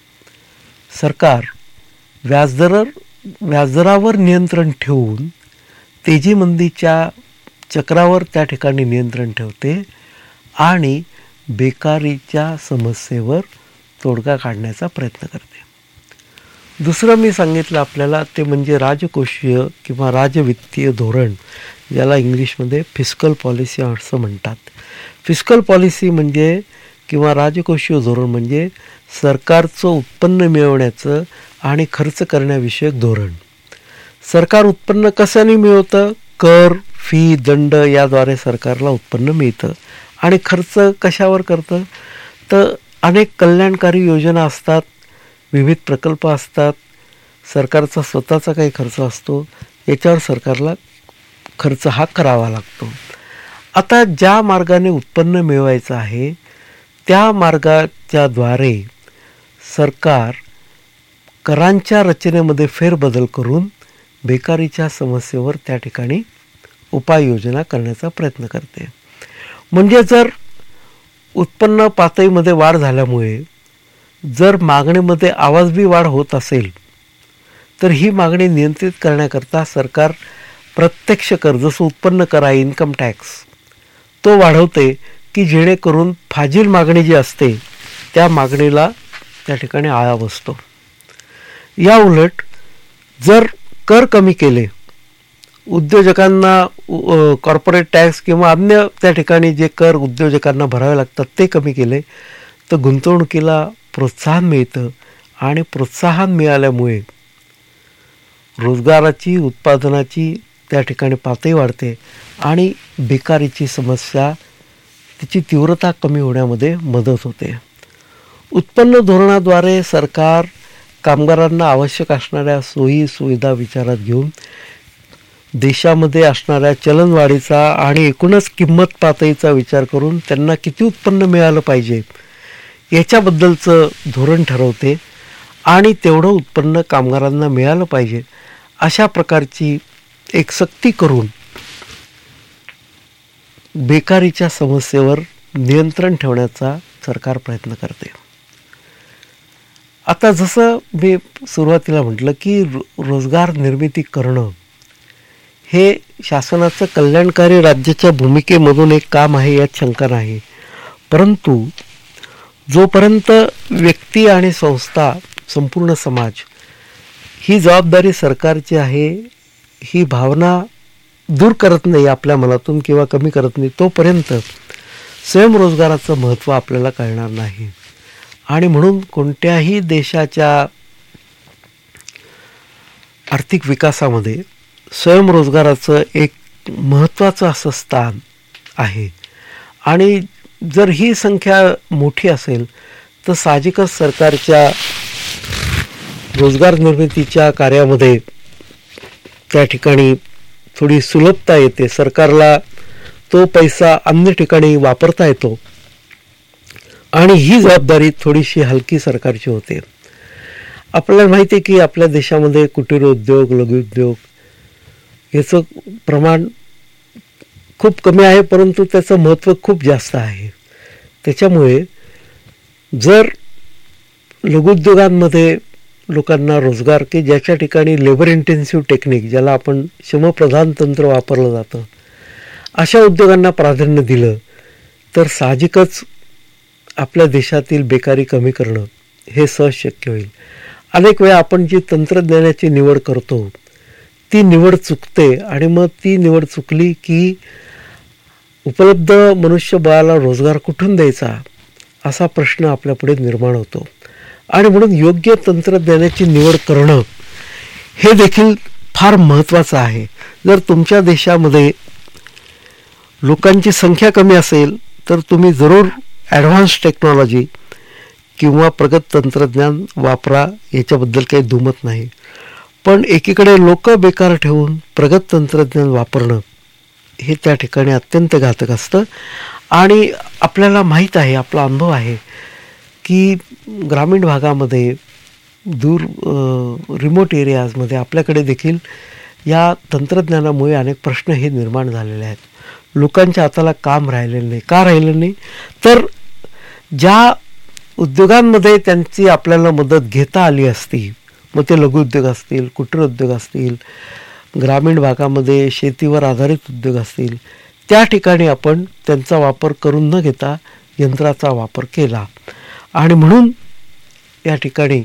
सरकार व्याजदर व्याजदरावर नियंत्रण ठेवून तेजीमंदीच्या चक्रावर त्या ठिकाणी नियंत्रण ठेवते आणि बेकारीच्या समस्येवर तोडगा काढण्याचा प्रयत्न करते. दुसरं मी सांगितलं आपल्याला ते म्हणजे राजकोषीय किंवा राजवित्तीय धोरण, ज्याला इंग्लिशमध्ये फिस्कल पॉलिसी असं म्हणतात. फिस्कल पॉलिसी म्हणजे किंवा राजकोषीय धोरण म्हणजे सरकारचं उत्पन्न मिळवण्याचं आणि खर्च करण्याविषयक धोरण. सरकार उत्पन्न कशाने मिळवतं? कर, फी, दंड याद्वारे सरकारला उत्पन्न मिळतं. आणि खर्च कशावर करतं? तर अनेक कल्याणकारी योजना असतात, विविध प्रकल्प असतात, सरकारचा स्वतःचा काही खर्च असतो, याच्यावर सरकारला खर्च हा करावा लागतो. आता ज्या मार्गाने उत्पन्न मिळवायचं आहे त्या मार्गाच्याद्वारे सरकार करांच्या रचनेमध्ये फेरबदल करून बेकारीच्या समस्येवर त्या ठिकाणी उपाययोजना करण्याचा प्रयत्न करते. म्हणजे जर उत्पन्न पातळीमध्ये वाढ झाल्यामुळे जर मागणीमध्ये आवाजबी वाढ होत असेल तर ही मागणी नियंत्रित करण्याकरता सरकार प्रत्यक्ष कर, जसं उत्पन्न कर आहे, इन्कम टॅक्स, तो वाढवते की जेणेकरून फाजील मागणी जी असते त्या मागणीला त्या ठिकाणी आळा बसतो. या उलट जर कर कमी केले, उद्योजकांना कॉर्पोरेट टॅक्स किंवा अन्य त्या ठिकाणी जे कर उद्योजकांना भरावे लागतात ते कमी केले तर गुंतवणुकीला प्रोत्साहन मिळतं. आणि प्रोत्साहन मिळाल्यामुळे रोजगाराची, उत्पादनाची त्या ठिकाणी पातळी वाढते आणि बेकारीची समस्या, तिची तीव्रता कमी होण्यामध्ये मदत होते. उत्पन्न धोरणाद्वारे सरकार कामगारांना आवश्यक असणाऱ्या सोयी सुविधा विचारात घेऊन देशामध्ये असणाऱ्या चलनवाढीचा आणि एकूणच किंमत पातळीचा विचार करून त्यांना किती उत्पन्न मिळालं पाहिजे याच्याबद्दलचं धोरण ठरवते. आणि तेवढं उत्पन्न कामगारांना मिळालं पाहिजे अशा प्रकारची एक सक्ती करून बेकारीच्या समस्येवर नियंत्रण ठेवण्याचा सरकार प्रयत्न करते. आता जसं मी सुरुवातीला म्हटलं की रो रोजगार निर्मिती करणं हे शासनाचं कल्याणकारी राज्याच्या भूमिकेमधून एक काम आहे, यात शंका नाही. परंतु जोपर्यंत व्यक्ती आणि संस्था, संपूर्ण समाज ही जबाबदारी सरकारची आहे ही भावना दूर करत नाही आपल्या मनातून किंवा कमी करत नाही, तोपर्यंत स्वयंरोजगाराचं महत्त्व आपल्याला कळणार नाही. आणि म्हणून कोणत्याही देशाच्या आर्थिक विकासामध्ये स्वयंरोजगाराचं एक महत्त्वाचं असं स्थान आहे. आणि जर ही संख्या मोठी असेल तर साहजिकच सरकारच्या रोजगार निर्मितीच्या कार्यामध्ये त्या ठिकाणी थोडी सुलभता येते. सरकारला तो पैसा अन्य ठिकाणी वापरता येतो आणि ही जबाबदारी थोडीशी हलकी सरकारची होते. आपल्याला माहिती आहे की आपल्या देशामध्ये कुटीर उद्योग, लघुउद्योग याचं प्रमाण खूप कमी आहे, परंतु त्याचं महत्त्व खूप जास्त आहे. त्याच्यामुळे जर लघुउद्योगांमध्ये लोकांना रोजगार, की ज्याच्या ठिकाणी लेबर इंटेन्सिव्ह टेक्निक, ज्याला आपण श्रमप्रधान तंत्र वापरलं जातं, अशा उद्योगांना प्राधान्य दिलं तर साहजिकच आपल्या देशातील बेकारी कमी करणं हे सहज शक्य होईल. अनेक वेळा आपण जी तंत्रज्ञानाची निवड करतो ती निवड चुकते आणि मग ती निवड चुकली की उपलब्ध मनुष्यबळाला रोजगार कुठून द्यायचा असा प्रश्न आपल्यापुढे निर्माण होतो. आणि म्हणून योग्य तंत्रज्ञानाची निवड करणं हे देखील फार महत्त्वाचं आहे. जर तुमच्या देशामध्ये लोकांची संख्या कमी असेल तर तुम्ही जरूर ॲडव्हान्स टेक्नॉलॉजी किंवा प्रगत तंत्रज्ञान वापरा, याच्याबद्दल काही दुमत नाही. पण एकीकडे लोक बेकार ठेवून प्रगत तंत्रज्ञान वापरणं हे त्या ठिकाणी अत्यंत घातक असतं. आणि आपल्याला माहीत आहे, आपला अनुभव आहे की ग्रामीण भागामध्ये, दूर रिमोट एरियाजमध्ये आपल्याकडे देखील या तंत्रज्ञानामुळे अनेक प्रश्न हे निर्माण झालेले आहेत. लोकांच्या हाताला काम राहिलेलं नाही. का राहिलं नाही तर ज्या उद्योगांमध्ये त्यांची आपल्याला मदत घेता आली असती, मग ते लघुउद्योग असतील, कुटीर उद्योग असतील, ग्रामीण भागामध्ये शेतीवर आधारित उद्योग असतील, त्या ठिकाणी आपण त्यांचा वापर करून न घेता यंत्राचा वापर केला. आणि म्हणून या ठिकाणी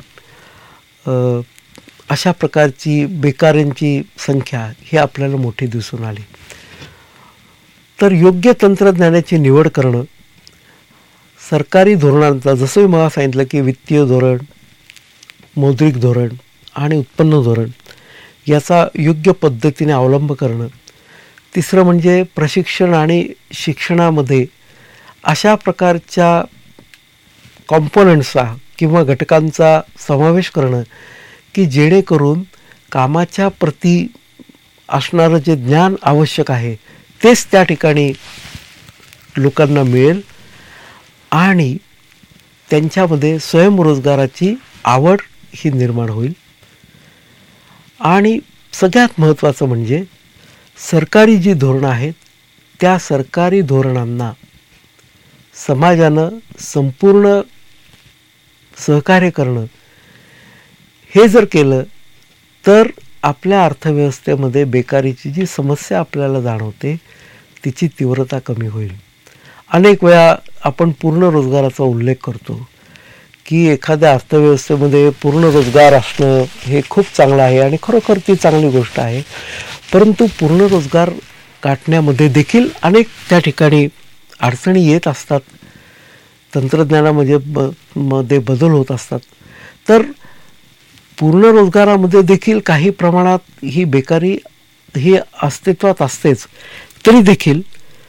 अशा प्रकारची बेकारांची संख्या ही आपल्याला मोठी दिसून आली. तर योग्य तंत्रज्ञानाची निवड करणं, सरकारी धोरणांचा, जसं मी मला सांगितलं की वित्तीय धोरण, मौद्रिक धोरण आणि उत्पन्न धोरण याचा योग्य पद्धतीने अवलंब करणं. तिसरं म्हणजे प्रशिक्षण आणि शिक्षणामध्ये अशा प्रकारच्या कॉम्पोनंट्सचा किंवा घटकांचा समावेश करणं की जेणेकरून कामाच्या प्रती असणारं जे ज्ञान आवश्यक आहे तेच त्या ठिकाणी लोकांना मिळेल आणि त्यांच्यामध्ये स्वयंरोजगाराची आवड ही निर्माण होईल. आणि सगळ्यात महत्त्वाचं म्हणजे सरकारी जी धोरणं आहेत त्या सरकारी धोरणांना समाजानं संपूर्ण सहकार्य करणं, हे जर केलं तर आपल्या अर्थव्यवस्थेमध्ये बेकारीची जी समस्या आपल्याला जाणवते तिची तीव्रता कमी होईल. अनेक वेळा आपण पूर्ण रोजगाराचा उल्लेख करतो की एखाद्या अर्थव्यवस्थेमध्ये पूर्ण रोजगार असणं हे खूप चांगलं आहे आणि खरोखर ती चांगली गोष्ट आहे. परंतु पूर्ण रोजगार गाठण्यामध्ये देखील अनेक त्या ठिकाणी अडचणी येत असतात, तंत्रज्ञानामध्ये ब मध्ये बदल होत असतात. तर पूर्ण रोजगारामध्ये देखील काही प्रमाणात ही बेकारी ही अस्तित्वात असतेच, तरी देखील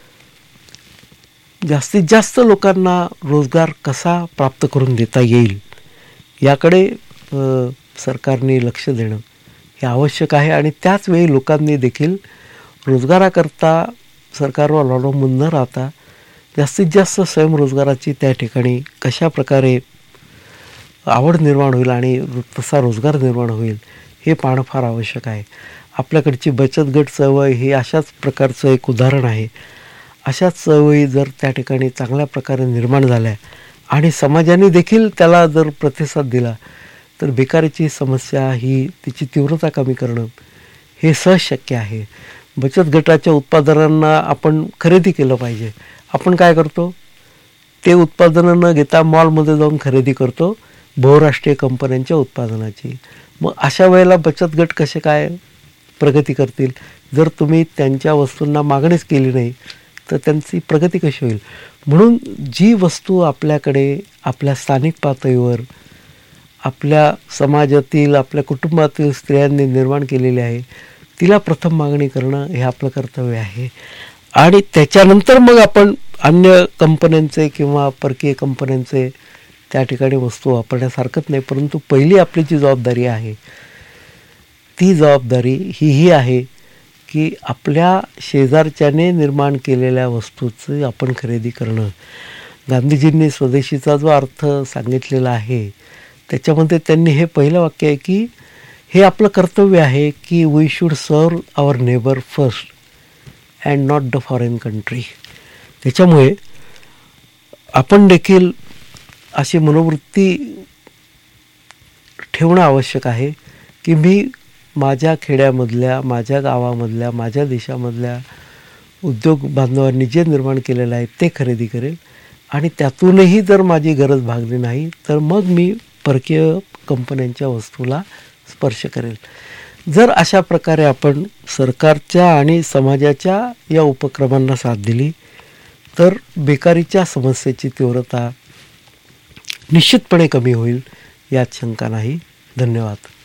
जास्तीत जास्त लोकांना रोजगार कसा प्राप्त करून देता येईल याकडे सरकारने लक्ष देणं हे आवश्यक आहे. आणि त्याच वेळी लोकांनी देखील रोजगाराकरता सरकारवर अवलंबून न राहता जास्तीत जास्त स्वयंरोजगाराची त्या ठिकाणी कशा प्रकारे आवड निर्माण होईल आणि तसा रोजगार निर्माण होईल हे पाहणं फार आवश्यक आहे. आपल्याकडची बचत गट चळवळ ही अशाच प्रकारचं एक उदाहरण आहे. अशाच चळवळी जर त्या ठिकाणी चांगल्या प्रकारे निर्माण झाल्या आणि समाजाने देखील त्याला जर प्रतिसाद दिला तर बेकारीची समस्या ही तिची तीव्रता कमी करणं हे सहज शक्य आहे. बचत गटाच्या उत्पादनांना आपण खरेदी केलं पाहिजे. आपण काय करतो, ते उत्पादनं न घेता मॉलमध्ये जाऊन खरेदी करतो बहुराष्ट्रीय कंपन्यांच्या उत्पादनाची. मग अशा वेळेला बचत गट कसे काय प्रगती करतील? जर तुम्ही त्यांच्या वस्तूंना मागणीच केली नाही तर त्यांची प्रगती कशी होईल? म्हणून जी वस्तू आपल्याकडे आपल्या स्थानिक पातळीवर आपल्या समाजातील आपल्या कुटुंबातील स्त्रियांनी निर्माण केलेली आहे तिला प्रथम मागणी करणं हे आपलं कर्तव्य आहे. आणि त्याच्यानंतर मग आपण अन्य कंपन्यांचे किंवा परकीय कंपन्यांचे त्या ठिकाणी वस्तू वापरण्यास हरकत नाही. परंतु पहिली आपली जी जबाबदारी आहे ती जबाबदारी ही ही आहे की आपल्या शेजारच्याने निर्माण केलेल्या वस्तूचं आपण खरेदी करणं. गांधीजींनी स्वदेशीचा जो अर्थ सांगितलेला आहे त्याच्यामध्ये त्यांनी हे पहिलं वाक्य आहे की हे आपलं कर्तव्य आहे की we should serve our neighbour first and not the foreign country. त्याच्यामुळे आपण देखील अशी मनोवृत्ती ठेवणं आवश्यक आहे की मी माझ्या खेड्यामधल्या माझ्या गावामधल्या माझ्या देशामधल्या उद्योग बांधवांनी जे निर्माण केलेलं आहे ते खरेदी करेल आणि त्यातूनही जर माझी गरज भागली नाही तर मग मी परकीय कंपन्यांच्या वस्तूला स्पर्श करेल. जर अशा प्रकारे आपण सरकारच्या आणि समाजाच्या या उपक्रमांना साथ दिली तर बेकारीच्या समस्येची तीव्रता निश्चितपणे कमी होईल यात शंका नाही. धन्यवाद.